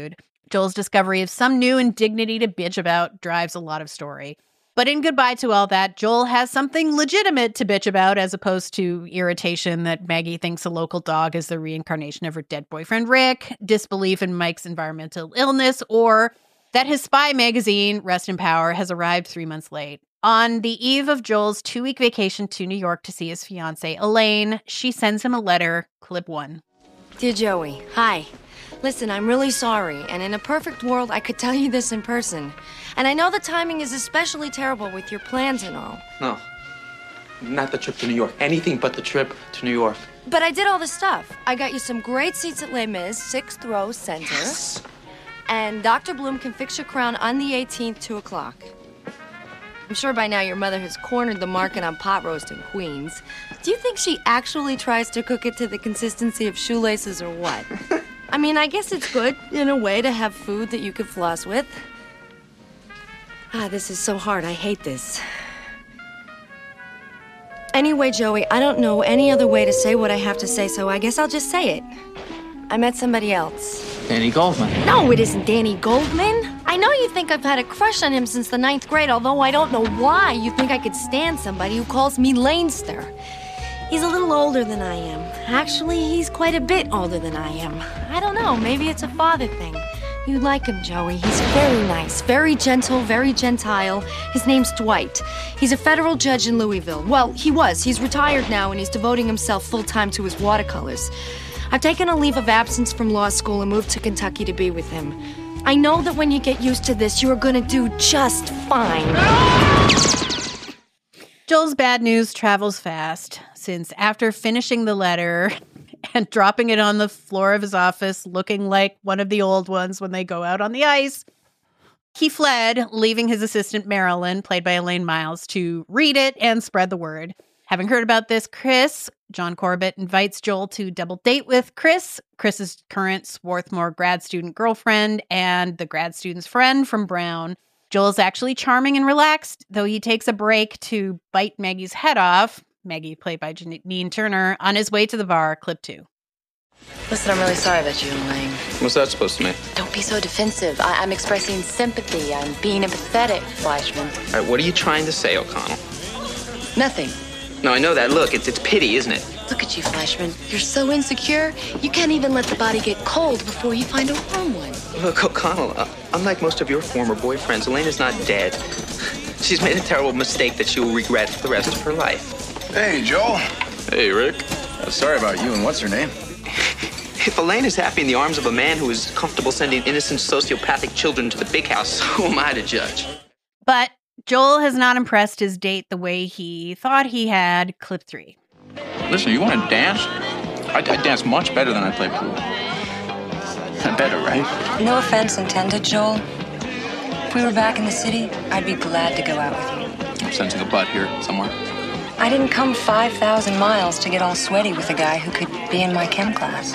Joel's discovery of some new indignity to bitch about drives a lot of story. But in goodbye to all that, Joel has something legitimate to bitch about as opposed to irritation that Maggie thinks a local dog is the reincarnation of her dead boyfriend Rick, disbelief in Mike's environmental illness, or that his spy magazine, Rest in Power, has arrived three months late. On the eve of Joel's two-week vacation to New York to see his fiancée, Elaine, she sends him a letter, clip one. Dear Joey, hi. Listen, I'm really sorry, and in a perfect world, I could tell you this in person. And I know the timing is especially terrible with your plans and all. No, not the trip to New York. Anything but the trip to New York. But I did all the stuff. I got you some great seats at Les Mis, sixth row center. Yes. And Doctor Bloom can fix your crown on the eighteenth, two o'clock. I'm sure by now your mother has cornered the market on pot roast in Queens. Do you think she actually tries to cook it to the consistency of shoelaces or what? I mean, I guess it's good, in a way, to have food that you could floss with. Ah, this is so hard. I hate this. Anyway, Joey, I don't know any other way to say what I have to say, so I guess I'll just say it. I met somebody else. Danny Goldman. No, it isn't Danny Goldman. I know you think I've had a crush on him since the ninth grade, although I don't know why you think I could stand somebody who calls me Lanester. He's a little older than I am. Actually, he's quite a bit older than I am. I don't know, maybe it's a father thing. You'd like him, Joey. He's very nice, very gentle, very gentile. His name's Dwight. He's a federal judge in Louisville. Well, he was. He's retired now, and he's devoting himself full-time to his watercolors. I've taken a leave of absence from law school and moved to Kentucky to be with him. I know that when you get used to this, you're gonna do just fine. Joel's bad news travels fast, since after finishing the letter and dropping it on the floor of his office, looking like one of the old ones when they go out on the ice, he fled, leaving his assistant Marilyn, played by Elaine Miles, to read it and spread the word. Having heard about this, Chris, John Corbett, invites Joel to double date with Chris, Chris's current Swarthmore grad student girlfriend and the grad student's friend from Brown. Joel's actually charming and relaxed, though he takes a break to bite Maggie's head off, Maggie, played by Janine Turner, on his way to the bar, clip two. Listen, I'm really sorry about you, Elaine. What's that supposed to mean? Don't be so defensive. I- I'm expressing sympathy. I'm being empathetic, Fleischman. All right, what are you trying to say, O'Connell? Nothing. No, I know that. Look, it's, it's pity, isn't it? Look at you, Fleischman. You're so insecure, you can't even let the body get cold before you find a warm one. Look, O'Connell, uh, unlike most of your former boyfriends, Elaine is not dead. She's made a terrible mistake that she will regret for the rest of her life. Hey, Joel. Hey, Rick. Uh, sorry about you, and what's her name? If Elaine is happy in the arms of a man who is comfortable sending innocent sociopathic children to the big house, who am I to judge? But Joel has not impressed his date the way he thought he had, clip three. Listen, you want to dance? I, I dance much better than I play pool. Better, right? No offense intended, Joel. If we were back in the city, I'd be glad to go out with you. I'm sensing a butt here somewhere. I didn't come five thousand miles to get all sweaty with a guy who could be in my chem class.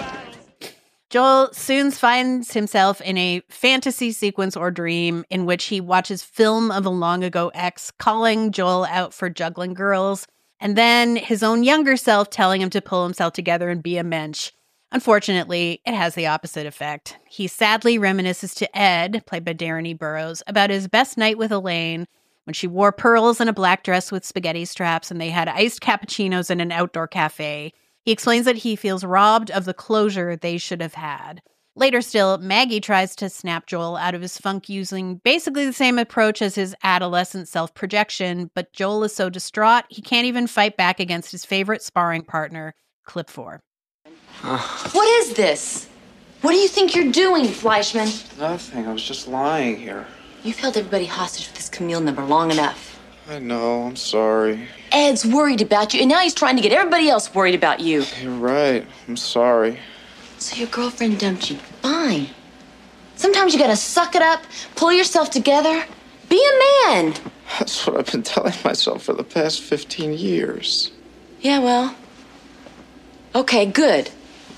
Joel soon finds himself in a fantasy sequence or dream in which he watches film of a long-ago ex calling Joel out for juggling girls, and then his own younger self telling him to pull himself together and be a mensch. Unfortunately, it has the opposite effect. He sadly reminisces to Ed, played by Darren E. Burroughs, about his best night with Elaine, when she wore pearls and a black dress with spaghetti straps and they had iced cappuccinos in an outdoor cafe. He explains that he feels robbed of the closure they should have had. Later still, Maggie tries to snap Joel out of his funk using basically the same approach as his adolescent self-projection, but Joel is so distraught he can't even fight back against his favorite sparring partner, clip four. What is this? What do you think you're doing, Fleischman? Nothing. I was just lying here. You've held everybody hostage with this Camille number long enough. I know. I'm sorry. Ed's worried about you, and now he's trying to get everybody else worried about you. You're right. I'm sorry. So your girlfriend dumped you. Fine. Sometimes you gotta suck it up, pull yourself together, be a man. That's what I've been telling myself for the past fifteen years. Yeah, well. Okay, good.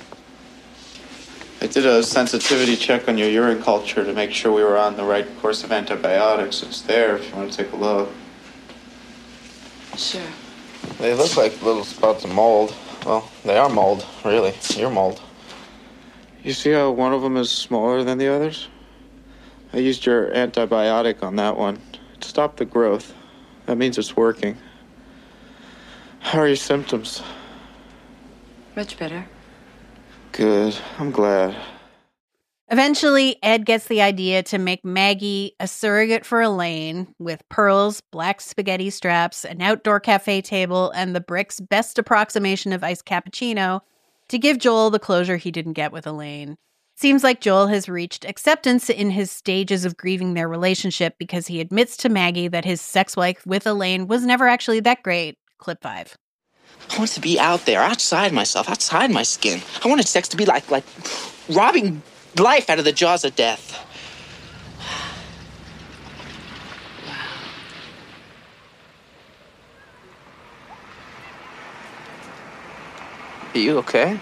I did a sensitivity check on your urine culture to make sure we were on the right course of antibiotics. It's there if you want to take a look. Sure. They look like little spots of mold. Well, they are mold, really. You're mold. You see how one of them is smaller than the others? I used your antibiotic on that one. It stopped the growth. That means it's working. How are your symptoms? Much better. Good. I'm glad. Eventually, Ed gets the idea to make Maggie a surrogate for Elaine with pearls, black spaghetti straps, an outdoor cafe table, and the brick's best approximation of iced cappuccino to give Joel the closure he didn't get with Elaine. Seems like Joel has reached acceptance in his stages of grieving their relationship because he admits to Maggie that his sex life with Elaine was never actually that great. Clip five. I wanted to be out there, outside myself, outside my skin. I wanted sex to be like, like robbing life out of the jaws of death. Are you okay?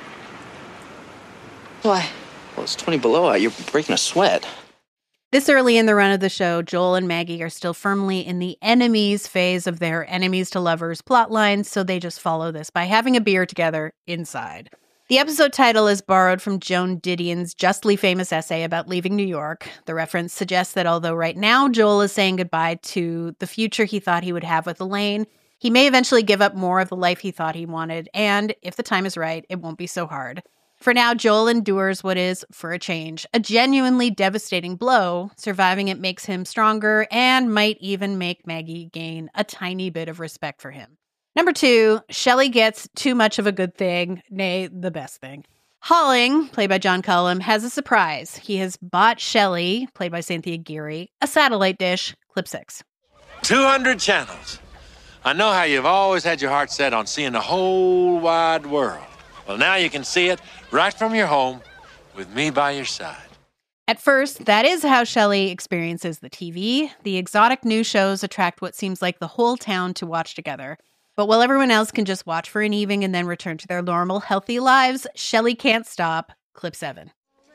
Why? Well, it's twenty below out. You're breaking a sweat. This early in the run of the show, Joel and Maggie are still firmly in the enemies phase of their enemies to lovers plotline, so they just follow this by having a beer together inside. The episode title is borrowed from Joan Didion's justly famous essay about leaving New York. The reference suggests that although right now Joel is saying goodbye to the future he thought he would have with Elaine, he may eventually give up more of the life he thought he wanted, and if the time is right, it won't be so hard. For now, Joel endures what is, for a change, a genuinely devastating blow. Surviving it makes him stronger and might even make Maggie gain a tiny bit of respect for him. Number two, Shelley gets too much of a good thing, nay, the best thing. Holling, played by John Cullum, has a surprise. He has bought Shelley, played by Cynthia Geary, a satellite dish. Clip six. two hundred channels. I know how you've always had your heart set on seeing the whole wide world. Well, now you can see it right from your home with me by your side. At first, that is how Shelley experiences the T V. The exotic new shows attract what seems like the whole town to watch together. But while everyone else can just watch for an evening and then return to their normal, healthy lives, Shelley can't stop. Clip seven.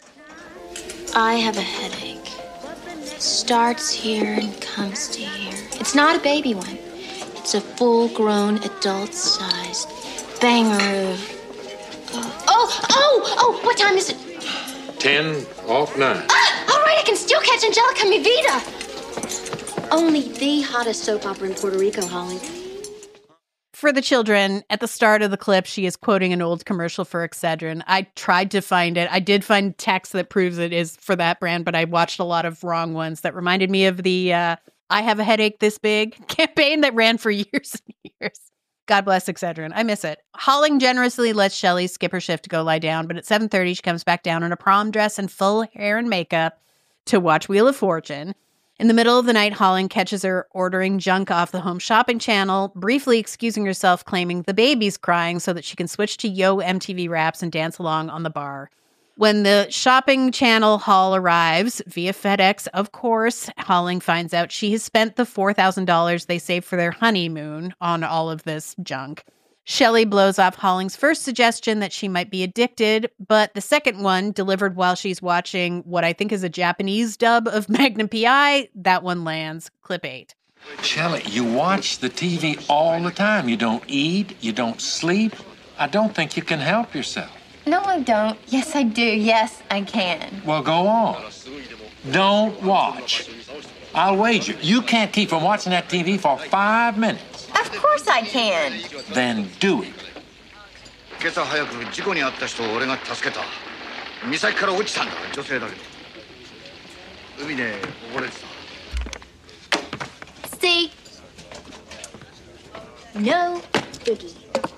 I have a headache. Starts here and comes to here. It's not a baby one. It's a full-grown, adult-sized bangaroo. Oh, oh, oh, what time is it? Ten off nine. Ah, all right, I can still catch Angelica Mi Vida. Only the hottest soap opera in Puerto Rico, Holly. For the children, at the start of the clip, she is quoting an old commercial for Excedrin. I tried to find it. I did find text that proves it is for that brand, but I watched a lot of wrong ones that reminded me of the uh, I Have a Headache This Big campaign that ran for years and years. God bless Excedrin. I miss it. Holling generously lets Shelley skip her shift to go lie down, but at seven thirty, she comes back down in a prom dress and full hair and makeup to watch Wheel of Fortune. In the middle of the night, Holling catches her ordering junk off the home shopping channel, briefly excusing herself, claiming the baby's crying so that she can switch to Yo M T V Raps and dance along on the bar. When the shopping channel haul arrives, via FedEx, of course, Holling finds out she has spent the four thousand dollars they saved for their honeymoon on all of this junk. Shelley blows off Holling's first suggestion that she might be addicted, but the second one, delivered while she's watching what I think is a Japanese dub of Magnum P I, that one lands. Clip eight. Shelley, you watch the T V all the time. You don't eat, you don't sleep. I don't think you can help yourself. No, I don't. Yes, I do. Yes, I can. Well, go on. Don't watch. I'll wager you can't keep from watching that T V for five minutes. Of course I can. Then do it. 今朝早く事故に遭った人を俺が助けた。岬から落ちたんだ。女性だけど。海で溺れてた。 See? No biggie.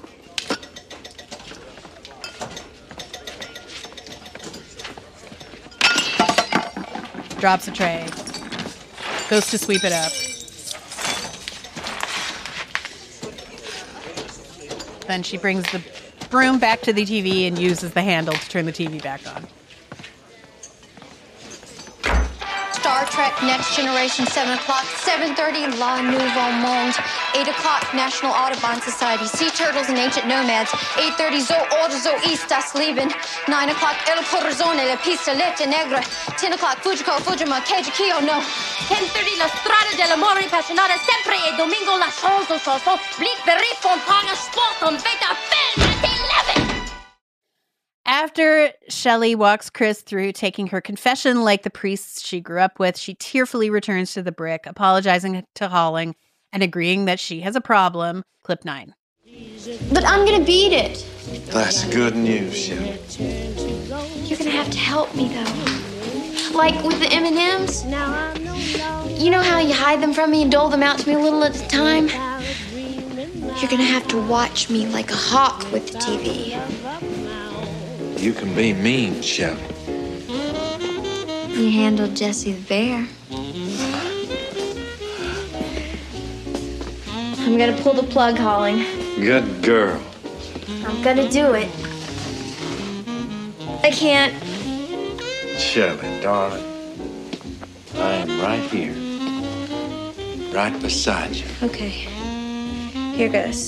Drops a tray. Goes to sweep it up. Then she brings the broom back to the T V and uses the handle to turn the T V back on. Star Trek Next Generation, seven o'clock, seven thirty, La Nouveau Monde, eight o'clock, National Audubon Society, Sea Turtles and Ancient Nomads, eight thirty, Zo Ordo, Zo Estas Leben, nine o'clock, El Corazon, La Pista Leche Negra, ten o'clock, Fujiko, Fujima, Keiji Kyo, no, ten thirty, La Strada dell'Amore Appassionata, sempre e domingo, La Chose, So, So, Blick, Berry, Fontana, Sport, on Beta, Film, at eleven! After After Shelley walks Chris through taking her confession like the priests she grew up with, she tearfully returns to the brick, apologizing to Holling and agreeing that she has a problem. Clip nine. But I'm gonna beat it. That's good news, Shelley. You're gonna have to help me, though. Like with the M and M's. You know how you hide them from me and dole them out to me a little at a time? You're gonna have to watch me like a hawk with the T V. You can be mean, Shelley. You handled Jesse the bear. I'm gonna pull the plug, Holling. Good girl. I'm gonna do it. I can't. Shelley, darling, I am right here. Right beside you. Okay. Here goes.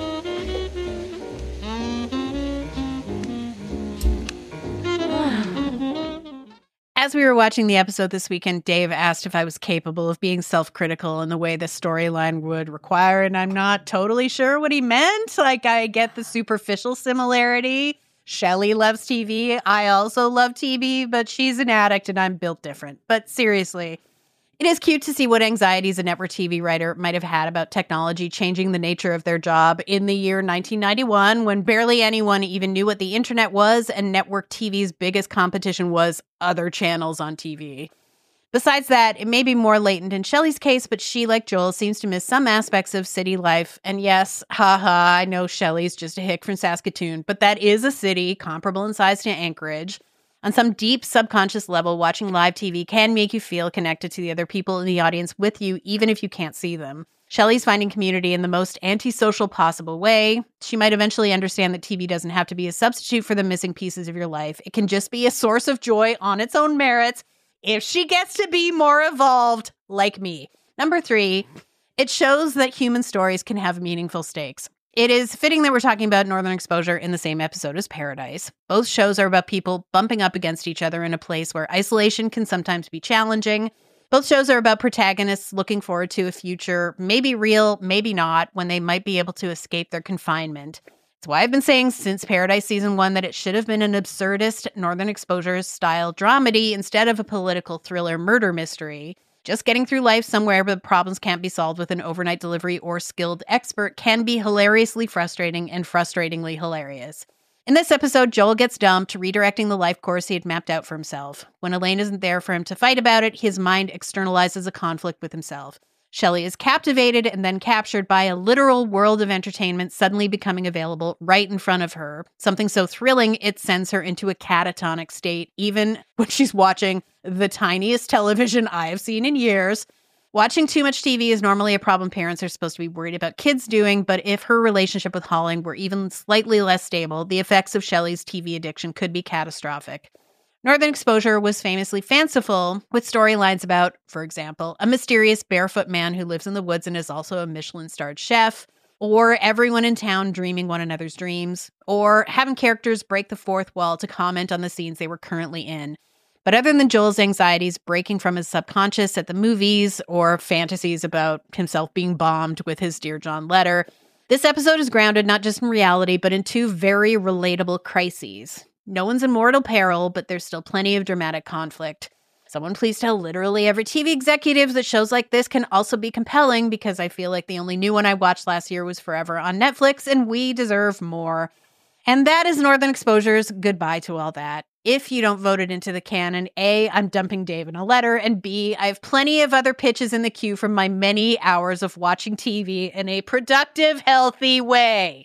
As we were watching the episode this weekend, Dave asked if I was capable of being self-critical in the way the storyline would require, and I'm not totally sure what he meant. Like, I get the superficial similarity. Shelley loves T V. I also love T V, but she's an addict and I'm built different. But seriously, it is cute to see what anxieties a network T V writer might have had about technology changing the nature of their job in the year nineteen ninety-one, when barely anyone even knew what the internet was and network T V's biggest competition was other channels on T V. Besides that, it may be more latent in Shelley's case, but she, like Joel, seems to miss some aspects of city life. And yes, haha, I know Shelley's just a hick from Saskatoon, but that is a city comparable in size to Anchorage. On some deep subconscious level, watching live T V can make you feel connected to the other people in the audience with you, even if you can't see them. Shelley's finding community in the most antisocial possible way. She might eventually understand that T V doesn't have to be a substitute for the missing pieces of your life. It can just be a source of joy on its own merits if she gets to be more evolved like me. Number three, it shows that human stories can have meaningful stakes. It is fitting that we're talking about Northern Exposure in the same episode as Paradise. Both shows are about people bumping up against each other in a place where isolation can sometimes be challenging. Both shows are about protagonists looking forward to a future, maybe real, maybe not, when they might be able to escape their confinement. It's why I've been saying since Paradise Season one that it should have been an absurdist Northern Exposure-style dramedy instead of a political thriller murder mystery. Just getting through life somewhere where the problems can't be solved with an overnight delivery or skilled expert can be hilariously frustrating and frustratingly hilarious. In this episode, Joel gets dumped, redirecting the life course he had mapped out for himself. When Elaine isn't there for him to fight about it, his mind externalizes a conflict with himself. Shelley is captivated and then captured by a literal world of entertainment suddenly becoming available right in front of her. Something so thrilling, it sends her into a catatonic state, even when she's watching the tiniest television I have seen in years. Watching too much T V is normally a problem parents are supposed to be worried about kids doing, but if her relationship with Holling were even slightly less stable, the effects of Shelley's T V addiction could be catastrophic. Northern Exposure was famously fanciful, with storylines about, for example, a mysterious barefoot man who lives in the woods and is also a Michelin-starred chef, or everyone in town dreaming one another's dreams, or having characters break the fourth wall to comment on the scenes they were currently in. But other than Joel's anxieties breaking from his subconscious at the movies, or fantasies about himself being bombed with his Dear John letter, this episode is grounded not just in reality, but in two very relatable crises. No one's in mortal peril, but there's still plenty of dramatic conflict. Someone please tell literally every T V executive that shows like this can also be compelling, because I feel like the only new one I watched last year was Forever on Netflix, and we deserve more. And that is Northern Exposure's goodbye to all that. If you don't vote it into the canon, A, I'm dumping Dave in a letter, and B, I have plenty of other pitches in the queue from my many hours of watching T V in a productive, healthy way.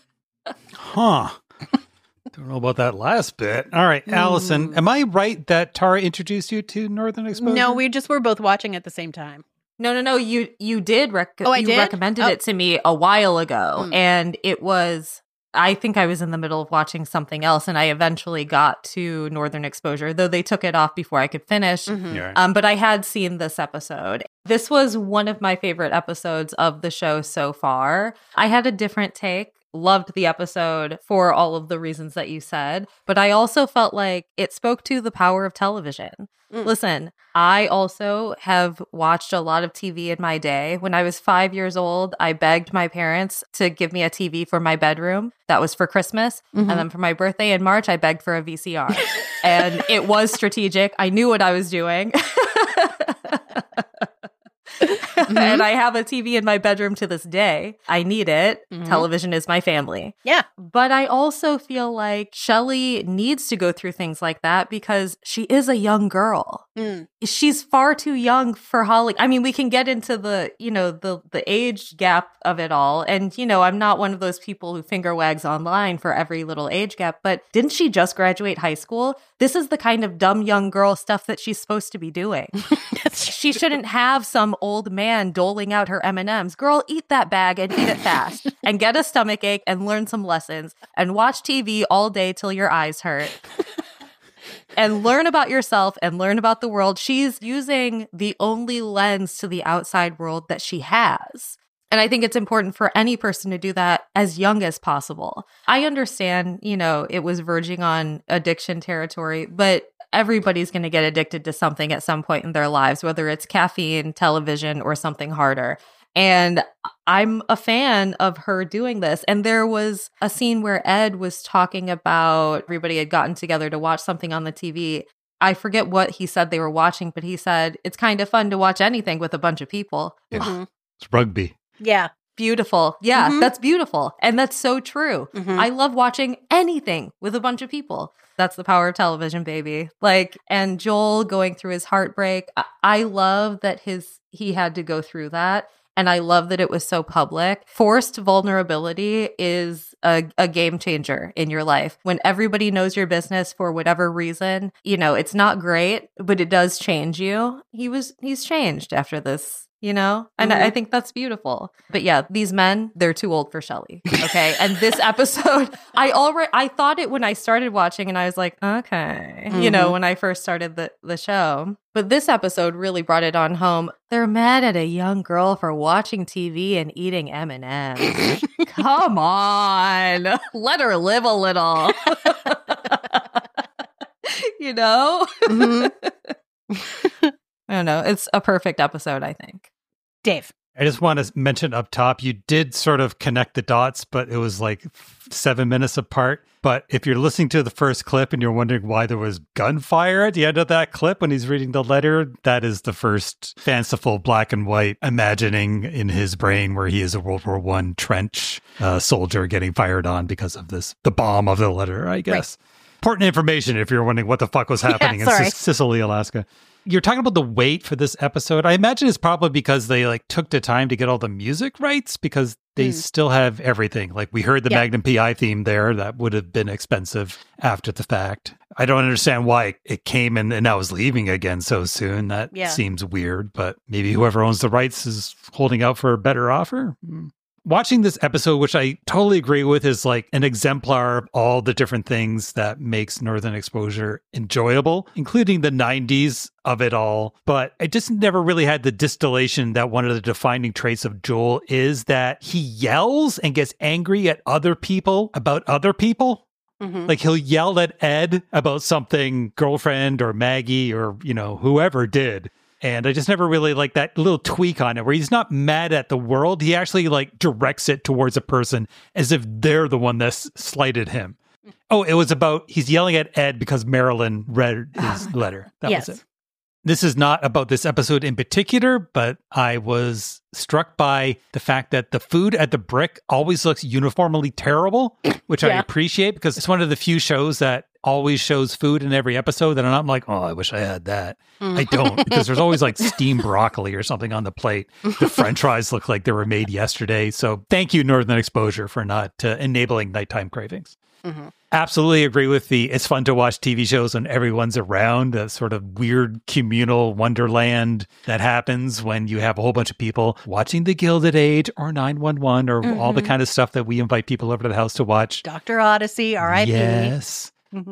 Huh. Don't know about that last bit. All right, Allison, mm. am I right that Tara introduced you to Northern Exposure? No, we just were both watching at the same time. No, no, no. You you did. Rec- oh, I you did? recommended oh. it to me a while ago, mm. and it was. I think I was in the middle of watching something else, and I eventually got to Northern Exposure, though they took it off before I could finish. Mm-hmm. Yeah. Um, but I had seen this episode. This was one of my favorite episodes of the show so far. I had a different take. loved the episode for all of the reasons that you said, but I also felt like it spoke to the power of television. Mm. Listen, I also have watched a lot of T V in my day. When I was five years old, I begged my parents to give me a T V for my bedroom. That was for Christmas. Mm-hmm. And then for my birthday in March, I begged for a V C R. And it was strategic. I knew what I was doing. Mm-hmm. And I have a T V in my bedroom to this day. I need it. Mm-hmm. Television is my family. Yeah. But I also feel like Shelley needs to go through things like that because she is a young girl. Mm. She's far too young for Holly. I mean, we can get into the, you know, the the age gap of it all. And, you know, I'm not one of those people who finger wags online for every little age gap, but didn't she just graduate high school? This is the kind of dumb young girl stuff that she's supposed to be doing. She shouldn't have some old man doling out her M and M's. Girl, eat that bag and eat it fast and get a stomachache and learn some lessons and watch T V all day till your eyes hurt. And learn about yourself and learn about the world. She's using the only lens to the outside world that she has. And I think it's important for any person to do that as young as possible. I understand, you know, it was verging on addiction territory, but everybody's going to get addicted to something at some point in their lives, whether it's caffeine, television, or something harder. And I'm a fan of her doing this. And there was a scene where Ed was talking about everybody had gotten together to watch something on the T V. I forget what he said they were watching, but he said, it's kind of fun to watch anything with a bunch of people. Yeah. Mm-hmm. It's rugby. Yeah. Beautiful. Yeah, mm-hmm. That's beautiful. And that's so true. Mm-hmm. I love watching anything with a bunch of people. That's the power of television, baby. Like, and Joel going through his heartbreak. I, I love that his he had to go through that. And I love that it was so public. Forced vulnerability is a, a game changer in your life. When everybody knows your business for whatever reason, you know, it's not great, but it does change you. He was, he's changed after this, you know? And mm-hmm. I, I think that's beautiful. But yeah, these men, they're too old for Shelley. Okay. And this episode, I already, I thought it when I started watching and I was like, okay, mm-hmm. you know, when I first started the, the show. But this episode really brought it on home. They're mad at a young girl for watching T V and eating M and M's. Come on. Let her live a little. You know? Mm-hmm. I don't know. It's a perfect episode, I think. Dave. I just want to mention up top, you did sort of connect the dots, but it was like seven minutes apart. But if you're listening to the first clip and you're wondering why there was gunfire at the end of that clip when he's reading the letter, that is the first fanciful black and white imagining in his brain where he is a World War One trench uh, soldier getting fired on because of this, the bomb of the letter, I guess. Right. Important information if you're wondering what the fuck was happening yeah, in Sicily, Alaska. You're talking about the wait for this episode. I imagine it's probably because they like took the time to get all the music rights because they mm. still have everything. Like we heard the yeah. Magnum P I theme there. That would have been expensive after the fact. I don't understand why it came in and now is leaving again so soon. That yeah. seems weird, but maybe whoever owns the rights is holding out for a better offer. Mm. Watching this episode, which I totally agree with, is like an exemplar of all the different things that makes Northern Exposure enjoyable, including the nineties of it all. But I just never really had the distillation that one of the defining traits of Joel is that he yells and gets angry at other people about other people. Mm-hmm. Like he'll yell at Ed about something girlfriend or Maggie or, you know, whoever did. And I just never really like that little tweak on it where he's not mad at the world. He actually like directs it towards a person as if they're the one that's slighted him. Oh, it was about he's yelling at Ed because Marilyn read his letter. That yes. was it. This is not about this episode in particular, but I was struck by the fact that the food at the Brick always looks uniformly terrible, which yeah. I appreciate because it's one of the few shows that always shows food in every episode and I'm like, oh, I wish I had that. Mm. I don't, because there's always like steamed broccoli or something on the plate. The French fries look like they were made yesterday. So thank you, Northern Exposure, for not uh, enabling nighttime cravings. Mm-hmm. Absolutely agree with the it's fun to watch T V shows when everyone's around, that sort of weird communal wonderland that happens when you have a whole bunch of people watching The Gilded Age or nine one one or mm-hmm. all the kind of stuff that we invite people over to the house to watch. Doctor Odyssey, R I P. Yes. Mm-hmm.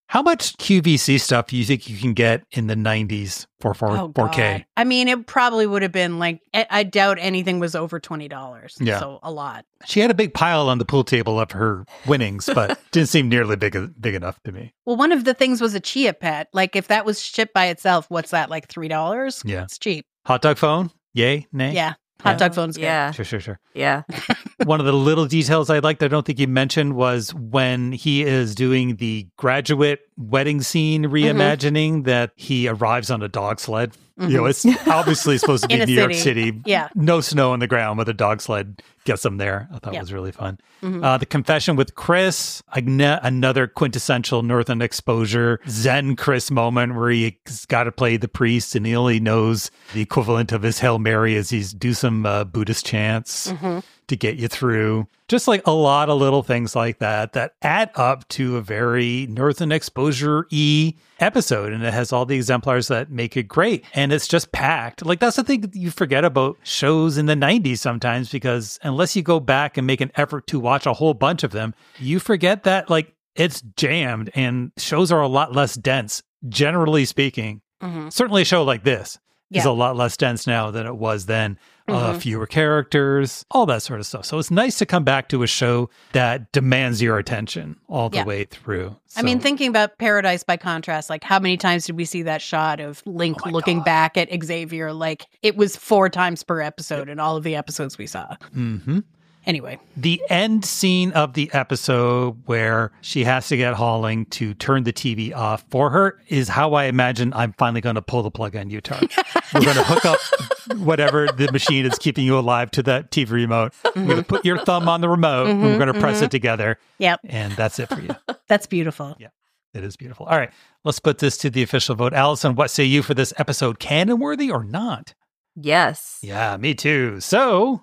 How much Q V C stuff do you think you can get in the nineties for four, Oh, 4K? God. I mean, it probably would have been like, I I doubt anything was over twenty dollars. Yeah. So a lot. She had a big pile on the pool table of her winnings, but didn't seem nearly big big enough to me. Well, one of the things was a Chia Pet. Like if that was shipped by itself, what's that, like three dollars? Yeah. It's cheap. Hot dog phone? Yay? Nay? Yeah. Hot Yeah. dog phone's good. Yeah. Sure, sure, sure. Yeah. One of the little details I liked, I don't think you mentioned, was when he is doing the graduate wedding scene reimagining Mm-hmm. that he arrives on a dog sled. You know, it's obviously supposed to be In a New York city. City. Yeah. No snow on the ground, but a dog sled gets him there. I thought Yeah. it was really fun. Mhm. Uh, the confession with Chris, ag- another quintessential Northern Exposure Zen Chris moment where he's got to play the priest and he only knows the equivalent of his Hail Mary as he's do some uh, Buddhist chants Mhm. to get you through. Just like a lot of little things like that that add up to a very Northern Exposure-y episode. And it has all the exemplars that make it great. And it's just packed. Like that's the thing that you forget about shows in the nineties sometimes, because unless you go back and make an effort to watch a whole bunch of them, you forget that like it's jammed and shows are a lot less dense, generally speaking. Mhm. Certainly a show like this is Yeah. a lot less dense now than it was then. Uh, Mhm. fewer characters, all that sort of stuff. So it's nice to come back to a show that demands your attention all the Yeah. way through. I mean, So- thinking about Paradise by contrast, like how many times did we see that shot of Link Oh looking back at Xavier? Like it was four times per episode in all of the episodes we saw. Mhm. Anyway. The end scene of the episode where she has to get Halling to turn the T V off for her is how I imagine I'm finally going to pull the plug on you, Tar. We're going to hook up whatever the machine is keeping you alive to that T V remote. We're going to put your thumb on the remote and we're going to press mhm. it together. Yep. And that's it for you. That's beautiful. Yeah. It is beautiful. All right. Let's put this to the official vote. Allison, what say you for this episode? Canon worthy or not? Yes. Yeah, me too. So.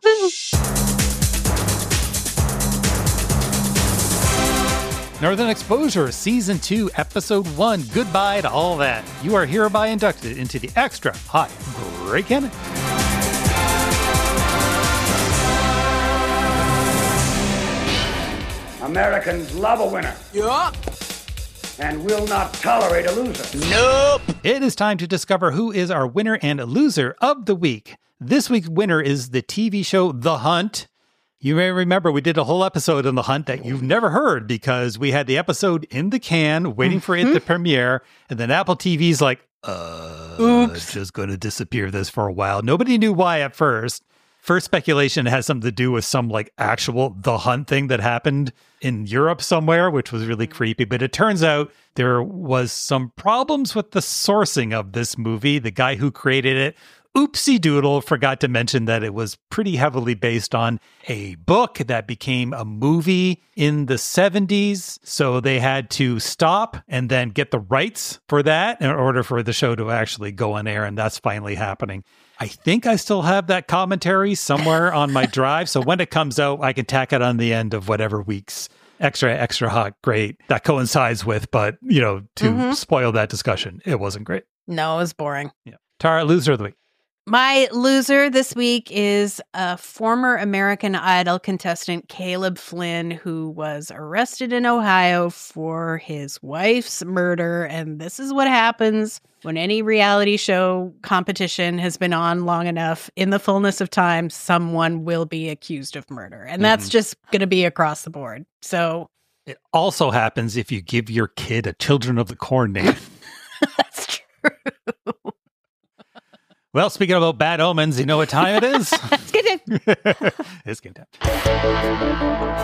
Northern Exposure, Season two, Episode one, Goodbye to All That. You are hereby inducted into the Extra High Great Canon. Americans love a winner. Yup. And will not tolerate a loser. Nope. It is time to discover who is our winner and loser of the week. This week's winner is the T V show The Hunt. You may remember we did a whole episode on The Hunt that you've never heard because we had the episode in the can waiting for it to premiere. And then Apple T V's like, uh, Oops. just going to disappear this for a while. Nobody knew why at first. First speculation has something to do with some like actual The Hunt thing that happened in Europe somewhere, which was really creepy. But it turns out there was some problems with the sourcing of this movie. The guy who created it, oopsie doodle, forgot to mention that it was pretty heavily based on a book that became a movie in the seventies. So they had to stop and then get the rights for that in order for the show to actually go on air. And that's finally happening. I think I still have that commentary somewhere on my drive. So when it comes out, I can tack it on the end of whatever week's extra, extra hot, great that coincides with. But, you know, to Mhm. spoil that discussion, it wasn't great. No, it was boring. Yeah. Tara, loser of the week. My loser this week is a former American Idol contestant, Caleb Flynn, who was arrested in Ohio for his wife's murder. And this is what happens when any reality show competition has been on long enough. In the fullness of time, someone will be accused of murder. And that's Mhm. just going to be across the board. So It also happens if you give your kid a Children of the Corn name. that's true. Well, speaking about bad omens, you know what time it is? It's good time. It's game time.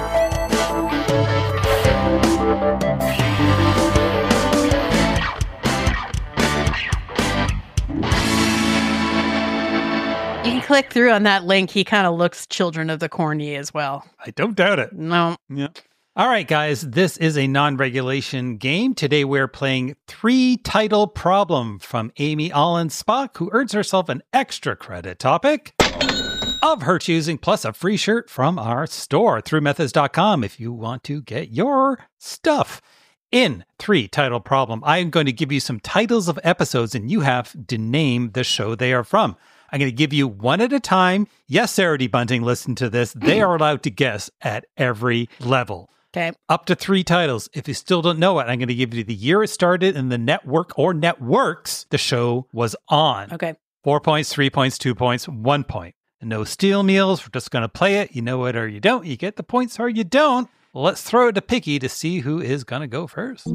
You can click through on that link. He kind of looks Children of the Corny as well. I don't doubt it. No. Yeah. All right, guys, this is a non-regulation game. Today we're playing Three Title Problem from Amy Allen Spock, who earns herself an extra credit topic of her choosing, plus a free shirt from our store, through methods dot com, if you want to get your stuff. In Three Title Problem, I'm going to give you some titles of episodes, and you have to name the show they are from. I'm going to give you one at a time. Yes, Sarah D. Bunting, listen to this. They are allowed to guess at every level. Okay. Up to three titles. If you still don't know it, I'm going to give you the year it started and the network or networks the show was on. Okay. Four points, three points, two points, one point. And no steel meals. We're just going to play it. You know it or you don't. You get the points or you don't. Let's throw it to Picky to see who is going to go first.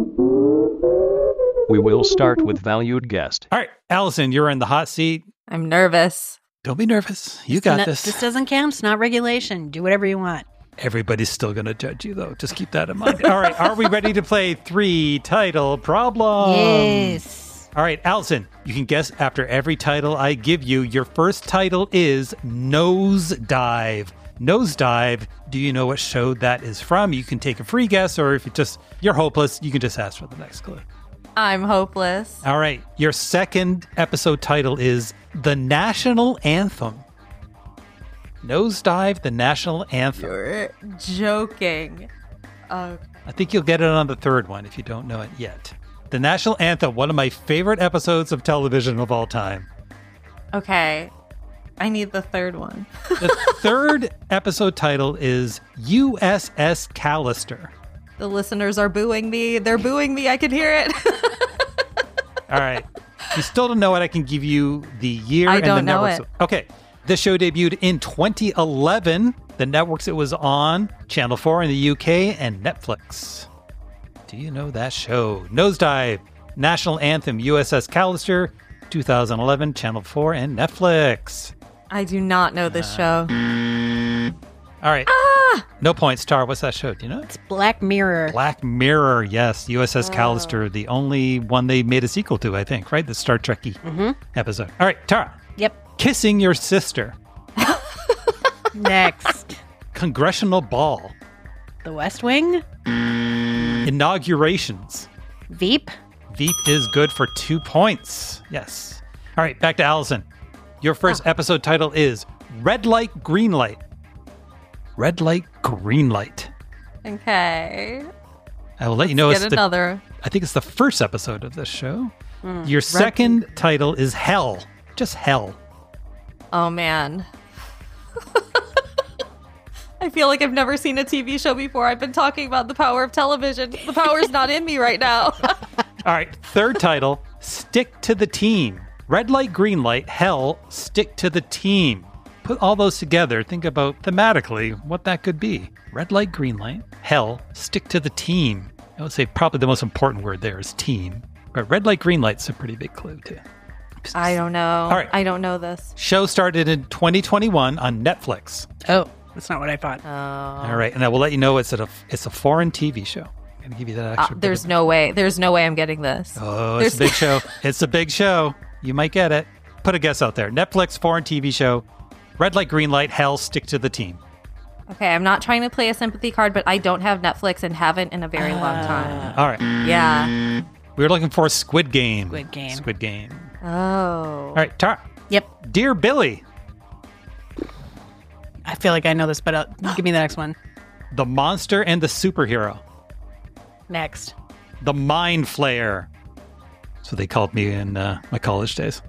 We will start with valued guest. All right, Allison, you're in the hot seat. I'm nervous. Don't be nervous. You got No, this. This doesn't count. It's not regulation. Do whatever you want. Everybody's still going to judge you, though. Just keep that in mind. All right, are we ready to play three title problem? Yes. All right, Allison, you can guess after every title I give you. Your first title is Nosedive. Nosedive, do you know what show that is from? You can take a free guess, or if you just you're hopeless, you can just ask for the next clue. I'm hopeless. All right, your second episode title is The National Anthem. Nosedive, The National Anthem. You're joking. Uh, I think you'll get it on the third one if you don't know it yet. The National Anthem, one of my favorite episodes of television of all time. okay. I need the third one. The third episode title is U S S Callister. The listeners are booing me. They're booing me. I can hear it. All right. If you still don't know it, I can give you the year I and don't the know networks. it. Okay. This show debuted in twenty eleven. The networks it was on, Channel four in the U K and Netflix. Do you know that show? Nosedive, National Anthem, U S S Callister, two thousand eleven, Channel four and Netflix. I do not know this show. All right. Ah! No points. Tar, what's that show? Do you know? It's Black Mirror. Black Mirror, yes. U S S Oh. Callister, the only one they made a sequel to, I think, right? The Star Trek-y Mhm. episode. All right, Tara. Yep. Kissing Your Sister. Next. Congressional Ball. The West Wing. Inaugurations. Veep. Veep is good for two points. Yes. All right, back to Allison. Your first episode title is Red Light, Green Light. Red Light, Green Light. Okay. I will let you know Let's it's get the, another. I think it's the first episode of this show. Mm. Your Red- second title is Hell. Just Hell. Oh, man. I feel like I've never seen a T V show before. I've been talking about the power of television. The power's not in me right now. All right, third title, Stick to the Team. Red Light, Green Light, Hell, Stick to the Team. Put all those together, think about thematically what that could be. Red Light, Green Light, Hell, Stick to the Team. I would say probably the most important word there is team. But Red Light, Green Light's a pretty big clue too. I don't know. All right. I don't know this. Show started in twenty twenty-one on Netflix. Oh, that's not what I thought. Oh. All right, and I will let you know it's a it's a foreign T V show. I'm gonna give you that Uh, extra. bit there's of- no way. There's no way I'm getting this. Oh, it's There's- a big show. It's a big show. You might get it. Put a guess out there. Netflix foreign T V show. Red Light, Green Light, Hell, Stick to the Team. Okay, I'm not trying to play a sympathy card, but I don't have Netflix and haven't in a very long time. All right. Yeah. We were looking for Squid Game. Squid Game. Squid Game. Oh. All right, Tara. Yep. Dear Billy. I feel like I know this, but uh, give me the next one. The Monster and the Superhero. Next. The Mind Flayer. That's what they called me in uh, my college days.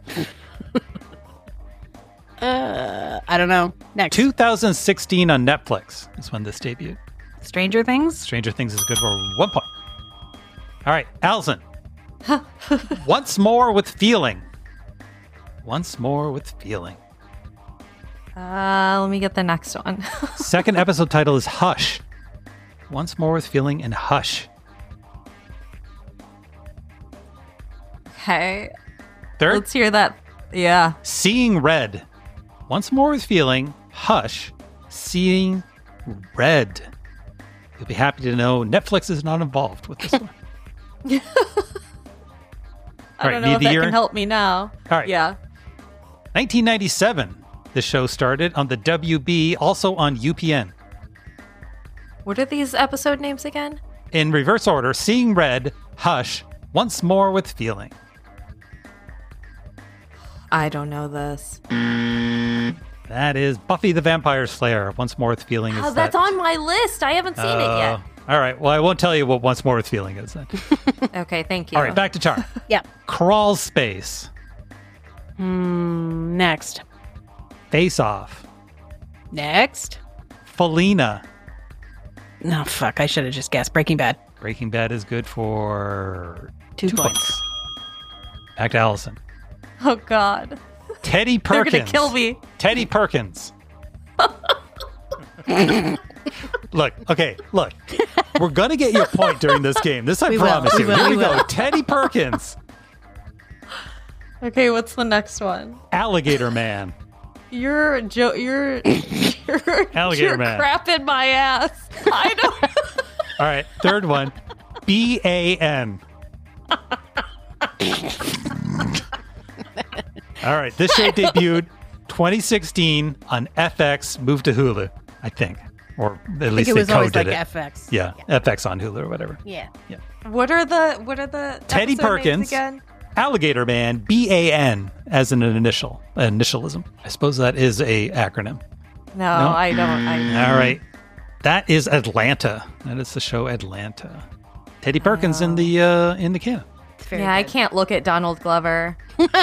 Uh, I don't know. Next. two thousand sixteen on Netflix is when this debuted. Stranger Things. Stranger Things is good for one point. All right, Allison. Once More with Feeling. Once More with Feeling. Uh, let me get the next one. Second episode title is Hush. Once More with Feeling and Hush. Okay. Third. Let's hear that. Yeah. Seeing Red. Once More with Feeling, Hush, Seeing Red. You'll be happy to know Netflix is not involved with this one. I don't know if that can help me now. All right. Yeah. nineteen ninety-seven. The show started on the W B, also on U P N. What are these episode names again? In reverse order, Seeing Red, Hush, Once More with Feeling. I don't know this. That is Buffy the Vampire Slayer. Once More with Feeling is Oh, that's that. on my list. I haven't seen it yet. Oh, all right. Well, I won't tell you what Once More with Feeling is then. Okay, thank you. All right, back to Char. Yep. Crawl Space. Hmm. Next. Face Off. Next. Felina. No, fuck. I should have just guessed. Breaking Bad. Breaking Bad is good for Two, two points. points. Back to Allison. Oh, God. Teddy Perkins. They're going to kill me. Teddy Perkins. Look, okay, look. We're going to get you a point during this game. This I We will, promise we you. will, Here we we go. will. Teddy Perkins. Okay, what's the next one? Alligator Man. You're jo- you're you're, Alligator you're Man. crapping my ass. I don't. All right, third one. B A N. All right, this show debuted twenty sixteen on F X, moved to Hulu, I think. Or at I least think it they was always coded like it. F X. Yeah, F X on Hulu or whatever. Yeah. Yeah. What are the what are the Teddy episode names Perkins, again? Alligator Man, B A N as an initial, initialism. I suppose that is a acronym. No, I don't. I, All right. That is Atlanta. That is the show Atlanta. Teddy Perkins in the uh, in the can. Yeah, I can't look at Donald Glover.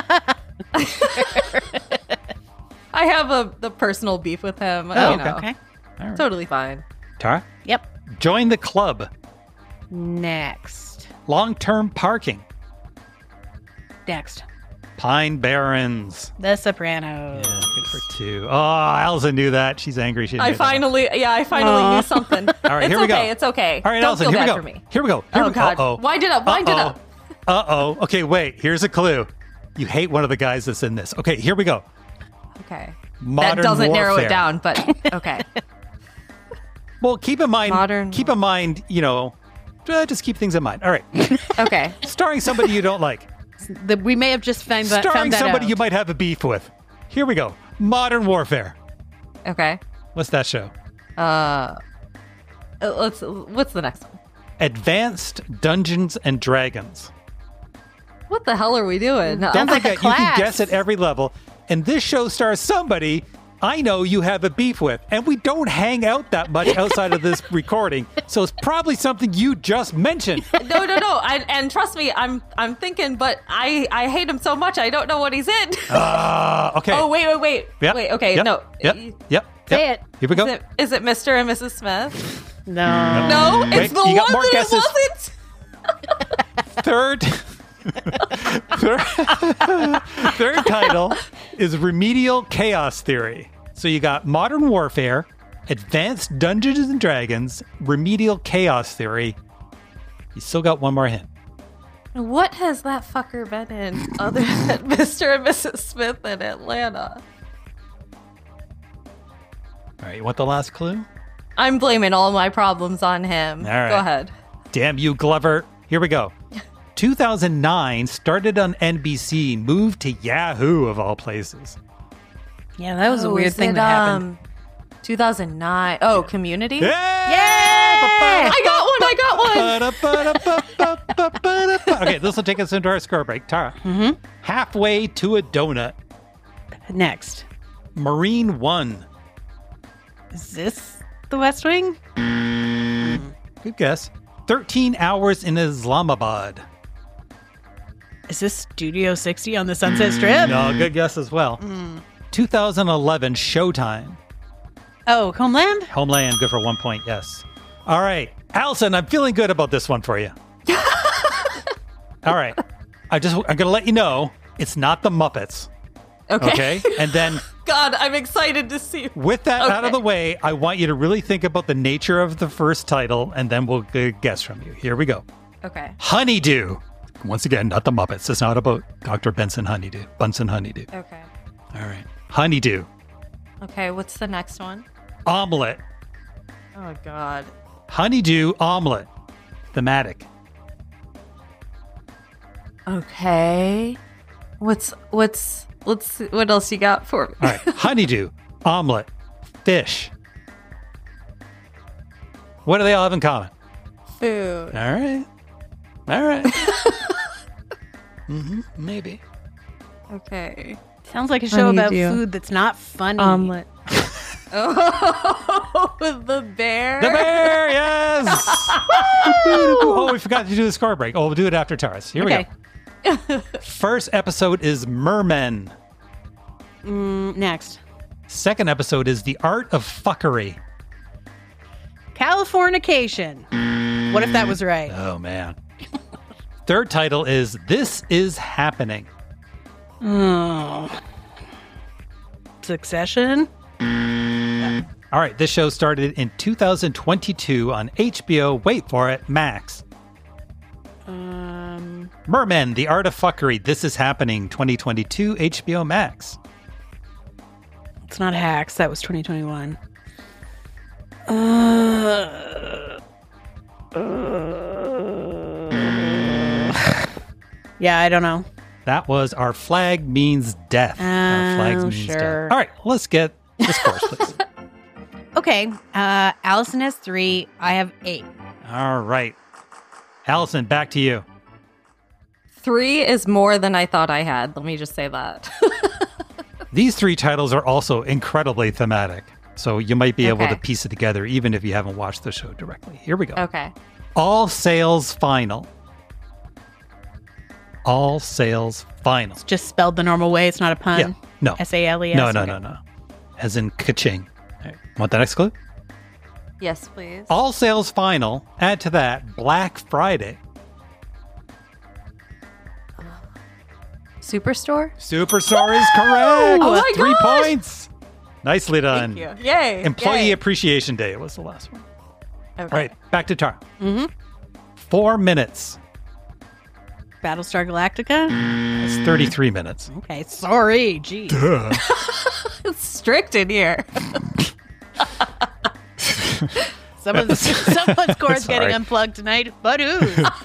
I have a the personal beef with him. Oh, you okay. know. Okay. All right. Totally fine. Tara? Yep. Join the club. Next. Long-term parking. Next. Pine Barrens. The Sopranos. Yeah, good for two. Oh, Allison knew that. She's angry. She didn't I get that finally, yeah, I finally Aw. knew something. All right, it's here we okay. go. It's okay. All right, Don't Allison, feel here we bad go. for me. Here we go. Here Oh we go. God! Uh-oh. Wind it up. Wind it up. Uh-oh. Okay, wait. Here's a clue. You hate one of the guys that's in this. Okay, here we go. Okay. Modern that doesn't narrow warfare. it down, but okay. Well, keep in mind, Modern keep in mind, you know, uh, just keep things in mind. All right. Okay. Starring somebody you don't like. The, we may have just found that, Starring found that somebody out. you might have a beef with. Here we go. Modern Warfare. Okay. What's that show? Uh, let's. What's the next one? Advanced Dungeons and Dragons. What the hell are we doing? Don't Sounds like a forget, you can class. guess at every level. And this show stars somebody I know you have a beef with. And we don't hang out that much outside of this recording. So it's probably something you just mentioned. No, no, no. I, and trust me, I'm I'm thinking, but I I hate him so much. I don't know what he's in. Uh, okay. Oh wait, wait, wait, Yep. wait. Okay, Yep. no. Yep. Yep. Say Yep. it. Here we go. Is it, is it Mister and Missus Smith? No. No, Wait, it's the you got one more that guesses. it wasn't. Third, third, third title is Remedial Chaos Theory. So you got Modern Warfare, Advanced Dungeons and Dragons, Remedial Chaos Theory. You still got one more hint. What has that fucker been in other than Mister and Missus Smith in Atlanta? All right, you want the last clue? I'm blaming all my problems on him. All right. Go ahead. Damn you, Glover. Here we go. two thousand nine, started on N B C, moved to Yahoo of all places. Yeah, that was a Oh, weird is thing it, that happened. um, two thousand nine. Oh, Community? Yeah! I got one. I got one. Okay, this will take us into our score break. Tara, Mm-hmm. Halfway to a Donut. Next. Marine One. Is this the West Wing? Good guess. thirteen Hours in Islamabad. Is this Studio sixty on the Sunset Strip? No, good guess as well. Mm. two thousand eleven Showtime. Oh, Homeland? Homeland, good for one point, yes. All right, Allison, I'm feeling good about this one for you. All right, I just I'm gonna let you know it's not the Muppets. Okay. Okay, and then God, I'm excited to see. with that out of Okay. the way, I want you to really think about the nature of the first title, and then we'll uh, guess from you. Here we go. Okay. Honeydew. Once again, not the Muppets. It's not about Doctor Benson Honeydew. Bunsen Honeydew. Okay. All right. Honeydew. Okay, what's the next one? Omelet. Oh, God. Honeydew omelet. Thematic. Okay. What's, what's, let's see, what else you got for me? All right. Honeydew omelet. Fish. What do they all have in common? Food. All right. All right. mm-hmm. Maybe. Okay. Sounds like a show about Honeydew. food that's not funny. Omelet. Oh, the bear. The bear, yes. Oh, we forgot to do the score break. Oh, we'll do it after Taurus. Here Okay. we go. First episode is Mermen. Mm, next. Second episode is The Art of Fuckery. Californication. What if that was right? Oh, man. Third title is This Is Happening. Oh. Succession? All right, this show started in two thousand twenty-two on H B O, wait for it, Max. Um, Mermen, The Art of Fuckery, This Is Happening, twenty twenty-two, H B O Max. It's not Hacks, that was twenty twenty-one. Uh, uh, yeah, I don't know. That was Our Flag Means Death. Oh, Our Flag Means sure. Death. All right, let's get the scores, please. Okay, uh, Allison has three. I have eight. All right. Allison, back to you. Three is more than I thought I had. Let me just say that. These three titles are also incredibly thematic, so you might be able Okay. to piece it together even if you haven't watched the show directly. Here we go. Okay. All Sales Final. All Sales Final. It's just spelled the normal way. It's not a pun. Yeah, no. S A L E S. No, no, Okay. no, no. As in ka-ching. All right. Want the next clue? Yes, please. All Sales Final. Add to that Black Friday. Superstore? Superstore is correct. Oh my Three gosh. points. Nicely done. Thank you. Yay. Employee Yay. Appreciation Day was the last one. Okay. All right, back to Tara. Mm-hmm. Four minutes. Battlestar Galactica? It's thirty-three minutes. Okay, sorry. Geez. Duh. It's strict in here. Someone's, someone's cord's Sorry. getting unplugged tonight, but who?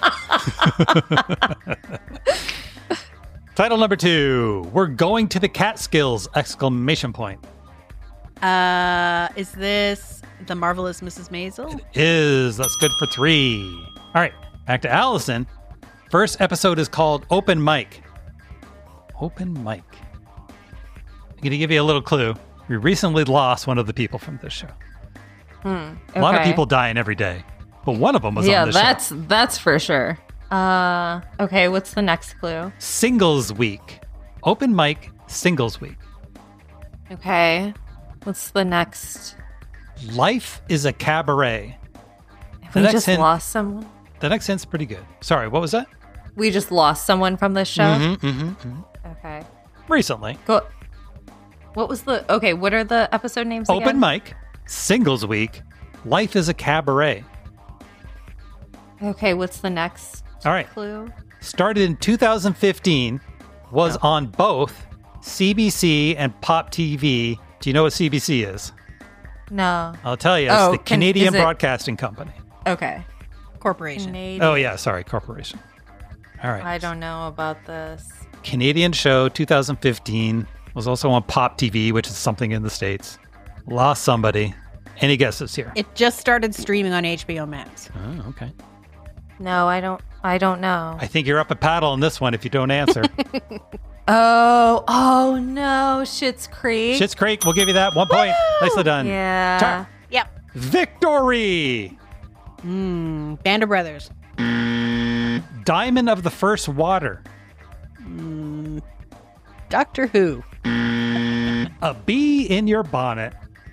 Title number two. We're going to the Catskills! Exclamation point. Uh, is this The Marvelous Missus Maisel? Is that's good for three. All right, back to Allison. First episode is called Open Mic. Open Mic. I'm going to give you a little clue. We recently lost one of the people from this show. Hmm. A lot of okay. people dying every day, but one of them was yeah, on this that's show. that's for sure. Uh, okay, what's the next clue? Singles Week. Open Mic Singles Week. Okay, what's the next? Life is a Cabaret. We just lost someone. The next hint's pretty good. Sorry, what was that? We just lost someone from this show. Mm-hmm, mm-hmm, mm-hmm. Okay. Recently. Go. What was the? Okay, what are the episode names? Open again? Mic, Singles Week, Life is a Cabaret. Okay, what's the next? All right. Clue. Started in two thousand fifteen, was Oh. on both C B C and Pop T V. Do you know what C B C is? No. I'll tell you. It's Oh, the can- Canadian is it- Broadcasting Company. Okay. Corporation. Canadian. Oh, yeah. Sorry. Corporation. All right. I don't know about this. Canadian show, two thousand fifteen. Was also on Pop T V, which is something in the States. Lost somebody. Any guesses here? It just started streaming on H B O Max. Oh, okay. No, I don't. I don't know. I think you're up a paddle on this one if you don't answer. Oh, oh no, Schitt's Creek. Schitt's Creek, we'll give you that. One point. Nicely done. Yeah. Tara. Yep. Victory! Mm, Band of Brothers. Diamond of the First Water. Mm, Doctor Who. A bee in your bonnet.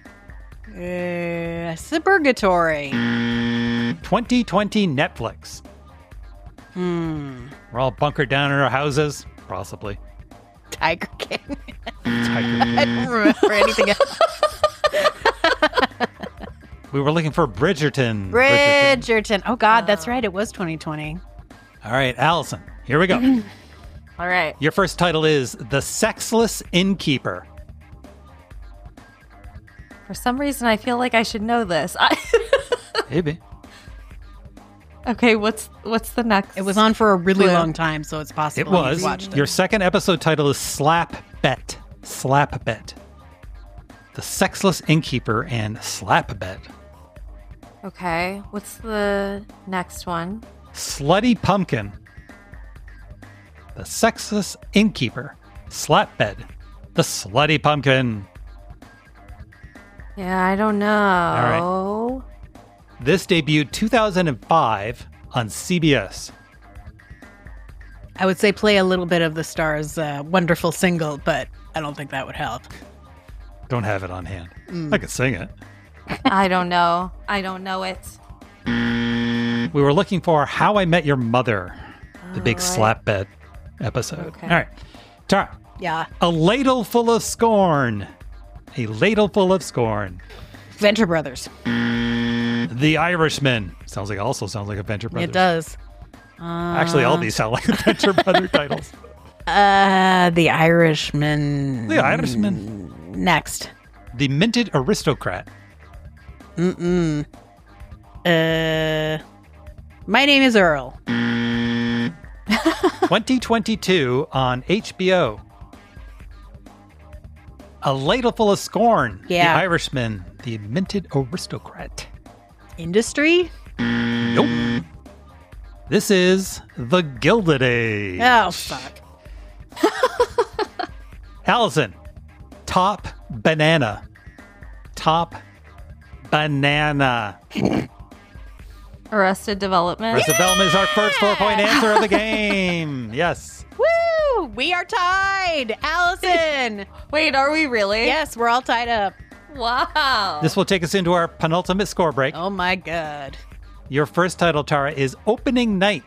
Uh, Suburgatory. twenty twenty Netflix. Hmm. We're all bunkered down in our houses. Possibly. Tiger King. Tiger I don't remember anything else. We were looking for Bridgerton. Bridgerton. Oh, God, that's right. It was twenty twenty. All right, Allison, here we go. All right. Your first title is The Sexless Innkeeper. For some reason, I feel like I should know this. I- Maybe. okay, what's what's the next? It was on for a really clue? long time, so it's possible It was. you've watched it. Your second episode title is Slap Bet. Slap Bet. The Sexless Innkeeper and Slap Bet. Okay, what's the next one? Slutty Pumpkin. The Sexless Innkeeper. Slap Bed. The Slutty Pumpkin. Yeah, I don't know. right. This debuted two thousand five on C B S. I would say play a little bit of the Star's uh, wonderful single, but I don't think that would help. Don't have it on hand. Mm. I could sing it. I don't know. I don't know it. We were looking for How I Met Your Mother, the big right. slap bet episode. Okay. All right. Tara. Yeah. A ladle full of scorn. A ladle full of scorn. Venture Brothers. The Irishman. Sounds like also sounds like a Venture Brothers. It does. Uh, Actually, all these sound like Venture Brother titles. Uh, The Irishman. The Irishman. Next. The Minted Aristocrat. Mm-mm. Uh, My Name is Earl. twenty twenty-two on H B O. A Ladle Full of Scorn. Yeah. The Irishman. The Minted Aristocrat. Industry? Nope. This is The Gilded Age. Oh, fuck. Allison. Top Banana. Top Banana. Arrested Development. Arrested Development is our first four-point answer of the game. Yes. Woo! We are tied. Allison. Wait, are we really? Yes, we're all tied up. Wow. This will take us into our penultimate score break. Oh, my God. Your first title, Tara, is Opening Night.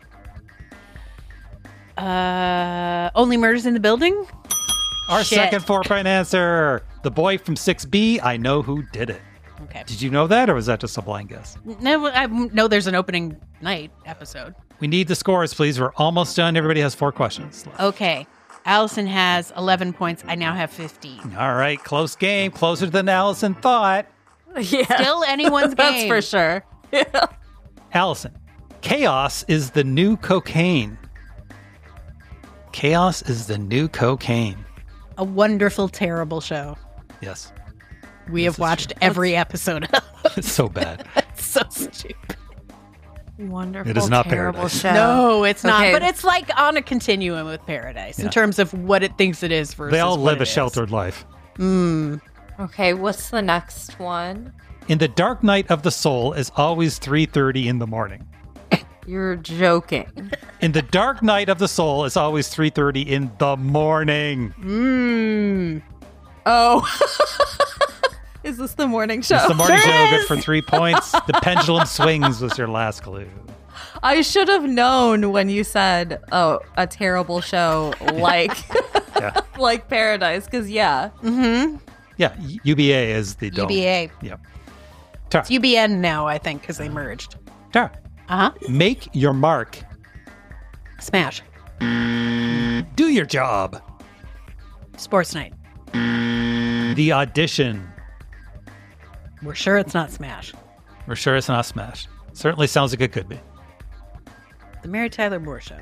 Uh, Only Murders in the Building? Our Shit. second four-point answer. The Boy from six B, I Know Who Did It. Okay. Did you know that, or was that just a blind guess? No, I know there's an opening night episode. We need the scores, please. We're almost done. Everybody has four questions left. Okay. Allison has eleven points. I now have fifteen. All right, close game. Closer than Allison thought. Yeah. Still anyone's game. That's for sure. Yeah. Allison, chaos is the new cocaine. Chaos is the new cocaine. A wonderful, terrible show. Yes. We have watched every episode of. It's so bad. It's so stupid. Wonderful, It is not terrible Paradise. show. No, it's not. Okay. But it's like on a continuum with Paradise Yeah. in terms of what it thinks it is versus They all what live it a is. sheltered life. Mm. Okay, what's the next one? In the dark night of the soul is always three thirty in the morning. You're joking. In the dark night of the soul is always three thirty in the morning. Mm. Oh. Is this the morning show? It's the morning Sure show. is. Good for three points. The pendulum swings was your last clue. I should have known when you said, "Oh, a terrible show like Yeah. like Paradise," because yeah, Mm-hmm. Yeah, U B A is the dome. U B A. Yep. Tara, It's U B N now, I think, because they merged. Tara, Uh-huh. make your mark. Smash. Do your job. Sports Night. The audition. We're sure it's not Smash. We're sure it's not Smash. Certainly sounds like it could be. The Mary Tyler Moore Show.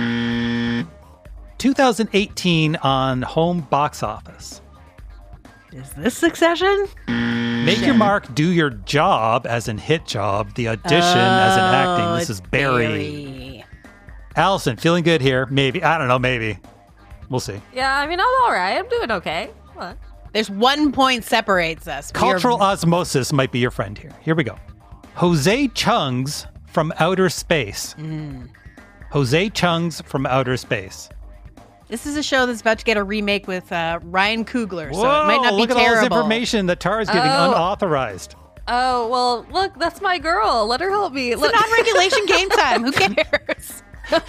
twenty eighteen on home box office. Is this Succession? Make your mark, do your job, as in hit job. The audition, as in acting. Oh, This it's is Barry. Barry. Allison, feeling good here. Maybe. I don't know. Maybe. We'll see. yeah. I mean, I'm all right. I'm doing okay. What? There's one point separates us. We are- Cultural osmosis might be your friend here. Here we go. Jose Chung's From Outer Space. Mm. Jose Chung's From Outer Space. This is a show that's about to get a remake with uh, Ryan Coogler, so Whoa, it might not look be at all terrible. this information that Tara's giving Oh. unauthorized. Oh well, look, that's my girl. Let her help me. It's Look. a non-regulation game time. Who cares?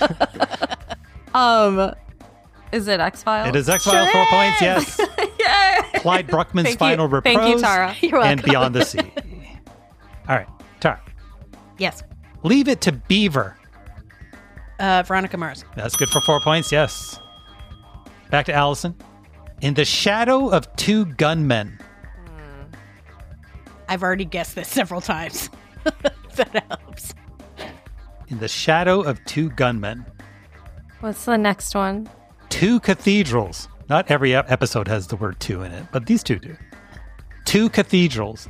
um, is it X Files? It is X-Files, four points, yes. Yay! Clyde Bruckman's Thank you. Final Repose. Thank you, Tara. You're And welcome. Beyond the Sea. All right, Tara. Yes. Leave It to Beaver. Uh, Veronica Mars. That's good for four points, yes. Back to Allison. In the Shadow of Two Gunmen. I've already guessed this several times. If that helps. In the Shadow of Two Gunmen. What's the next one? Two Cathedrals. Not every ep- episode has the word two in it, but these two do. Two Cathedrals.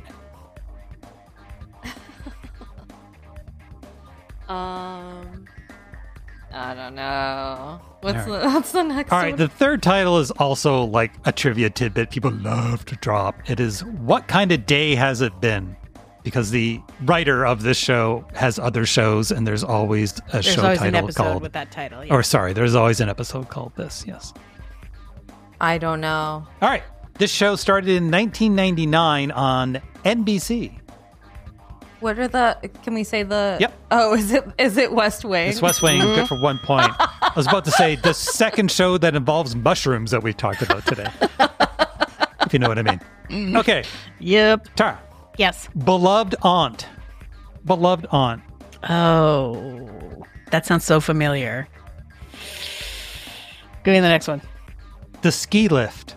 Um, I don't know. What's All the What's the next All one? right, the third title is also like a trivia tidbit people love to drop. It is What Kind of Day Has It Been? Because the writer of this show has other shows, and there's always a There's show always an title episode called. with that title. Yeah. Or sorry, there's always an episode called this. Yes. I don't know. All right, this show started in nineteen ninety-nine on N B C. What are the? Can we say the? Yep. Oh, is it is it West Wing? It's West Wing. Good for one point. I was about to say the second show that involves mushrooms that we talked about today. If you know what I mean. Okay. Yep. Tara. Yes. Beloved Aunt. Beloved Aunt. Oh, that sounds so familiar. Give me the next one. The Ski Lift.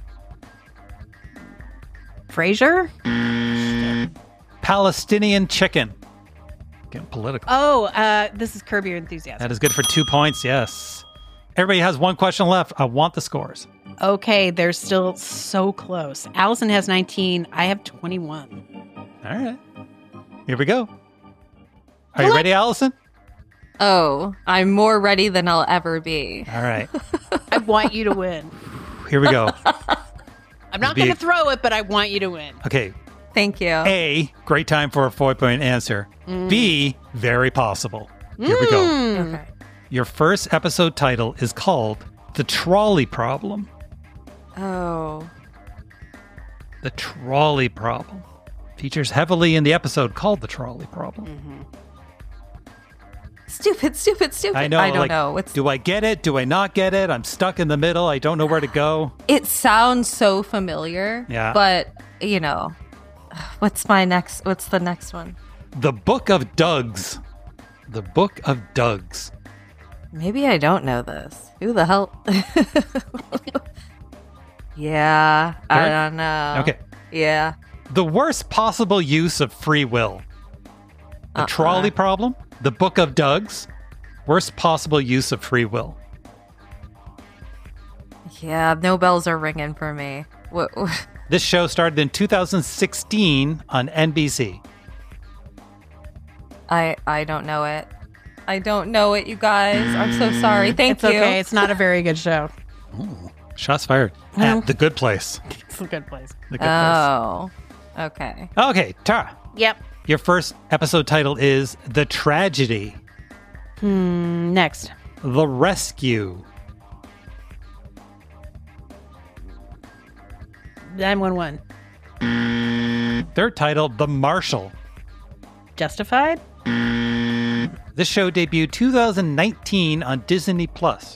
Frasier? Palestinian Chicken. Getting political. Oh, uh, this is Curb Your Enthusiasm. That is good for two points, yes. Everybody has one question left. I want the scores. Okay, they're still so close. Allison has nineteen. I have twenty-one. All right. Here we go. Are you ready, Allison? Oh, I'm more ready than I'll ever be. All right. I want you to win. Here we go. I'm not going to throw it, but I want you to win. Okay. Thank you. A, great time for a four-point answer. Mm. B, very possible. Here we go. Mm. Okay. Your first episode title is called The Trolley Problem. Oh. The Trolley Problem. Features heavily in the episode called The Trolley Problem. Mm-hmm. Stupid, stupid, stupid. I know. I don't like, know. It's... Do I get it? Do I not get it? I'm stuck in the middle. I don't know where to go. It sounds so familiar. Yeah. But, you know, what's my next, what's the next one? The Book of Doug's. The Book of Doug's. Maybe I don't know this. Who the hell? yeah. Sure? I don't know. Okay. Yeah. The Worst Possible Use of Free Will. The Uh-uh. Trolley Problem. The Book of Doug's. Worst Possible Use of Free Will. Yeah, no bells are ringing for me. What, what? This show started in two thousand sixteen on N B C. I I don't know it. I don't know it, you guys. I'm so sorry. Thank it's you. Okay, it's not a very good show. Ooh, shots fired. Well, At The Good Place. It's a good place. The Good Oh, okay. Place. Okay, Tara. Yep. Your first episode title is The Tragedy. Hmm. Next. The Rescue. nine one one. Third title, The Marshal. Justified? This show debuted two thousand nineteen on Disney Plus.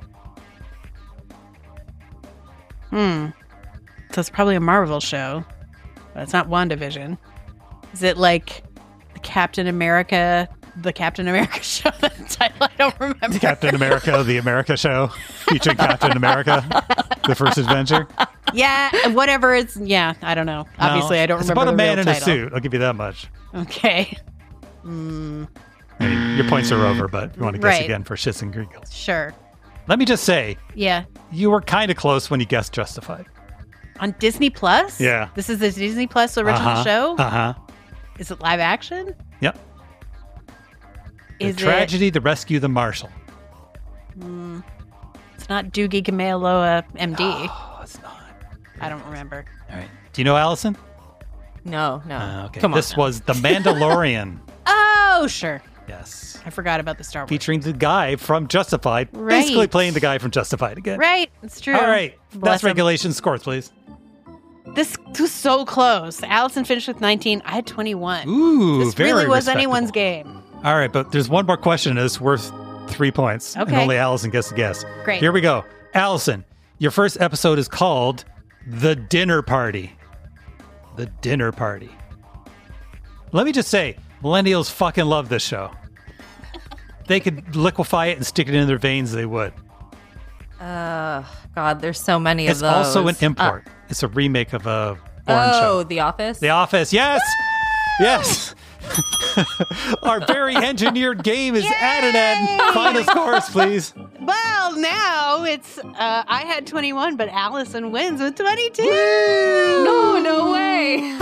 Hmm. So it's probably a Marvel show, but it's not WandaVision. Is it like the Captain America, the Captain America show? That title I don't remember. Captain America, the America show, featuring Captain America, the first adventure. Yeah, whatever it's. Yeah, I don't know. No, Obviously, I don't it's remember about the a man real in title. a suit. I'll give you that much. Okay. Mm, I mean, your points are over, but if you want to guess Right. again for shits and giggles. sure. Let me just say, Yeah. you were kind of close when you guessed Justified. On Disney Plus? Yeah. This is the Disney Plus original Uh-huh. show? Uh-huh. Is it live action? Yep. The Is Tragedy, The Rescue, The Marshal. it? Mm, it's not Doogie Kamealoa, M D. Oh, it's not. I don't remember. All right. Do you know Allison? No, no. Uh, okay. Come on. This now. was The Mandalorian. Oh, sure. Yes. I forgot about the Star Wars. Featuring the guy from Justified. Right. Basically playing the guy from Justified again. Right. It's true. All right. Bless That's him. regulation scores, please. This was so close. Allison finished with nineteen. I had twenty-one. Ooh, this very really was respectable. anyone's game. All right, but there's one more question that's worth three points. And Okay. only Allison gets to guess. Great. Here we go. Allison, your first episode is called The Dinner Party. The Dinner Party. Let me just say, millennials fucking love this show. They could liquefy it and stick it in their veins, they would. Uh, God, there's so many It's of those. also an Uh, import. It's a remake of a foreign oh, show. The Office? The Office, yes! Yes! Our very engineered game is at an end. Final scores, please. Well, now it's uh, I had twenty-one, but Allison wins with twenty-two. No, no way.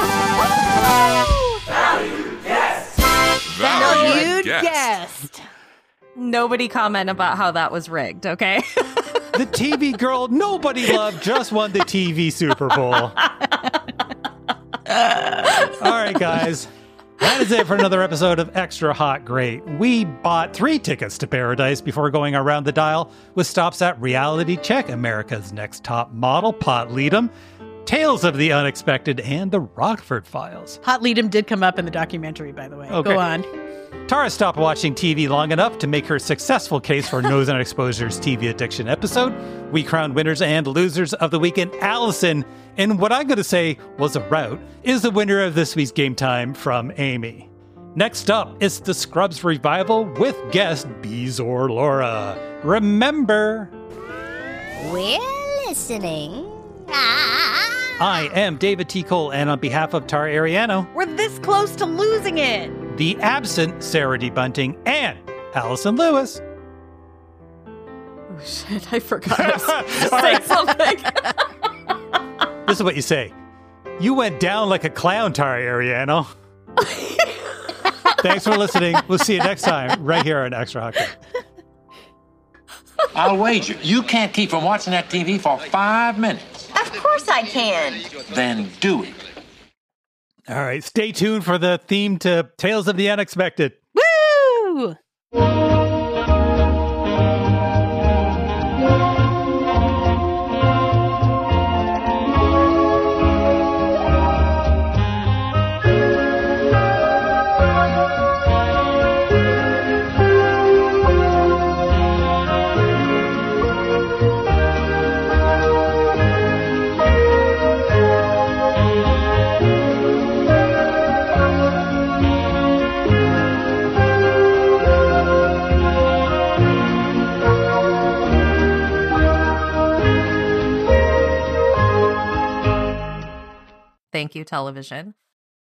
Valued guest. guest. Nobody comment about how that was rigged, okay? The T V girl nobody loved just won the T V Super Bowl. All right, guys. That is it for another episode of Extra Hot Great. We bought three tickets to Paradise before going around the dial with stops at Reality Check, America's Next Top Model, Pot Leadum, Tales of the Unexpected, and The Rockford Files. Hot Lead'em did come up in the documentary, by the way. Okay. Go on. Tara stopped watching T V long enough to make her successful case for Nose on Exposure's T V addiction episode. We crowned winners and losers of the weekend. Allison, in what I'm going to say was a rout, is the winner of this week's Game Time from Amy. Next up, it's the Scrubs revival with guest Bezor Laura. Remember, we're listening. Ah. I am David T. Cole, and on behalf of Tara Ariano, we're this close to losing it. The absent Sarah D. Bunting, and Allison Lewis. Oh, shit, I forgot to say something. This is what you say. You went down like a clown, Tara Ariano. Thanks for listening. We'll see you next time, right here on Extra Hot Take. I'll wager you can't keep from watching that T V for five minutes. Of course I can. Then do it. All right, stay tuned for the theme to Tales of the Unexpected. Woo! Thank you, television.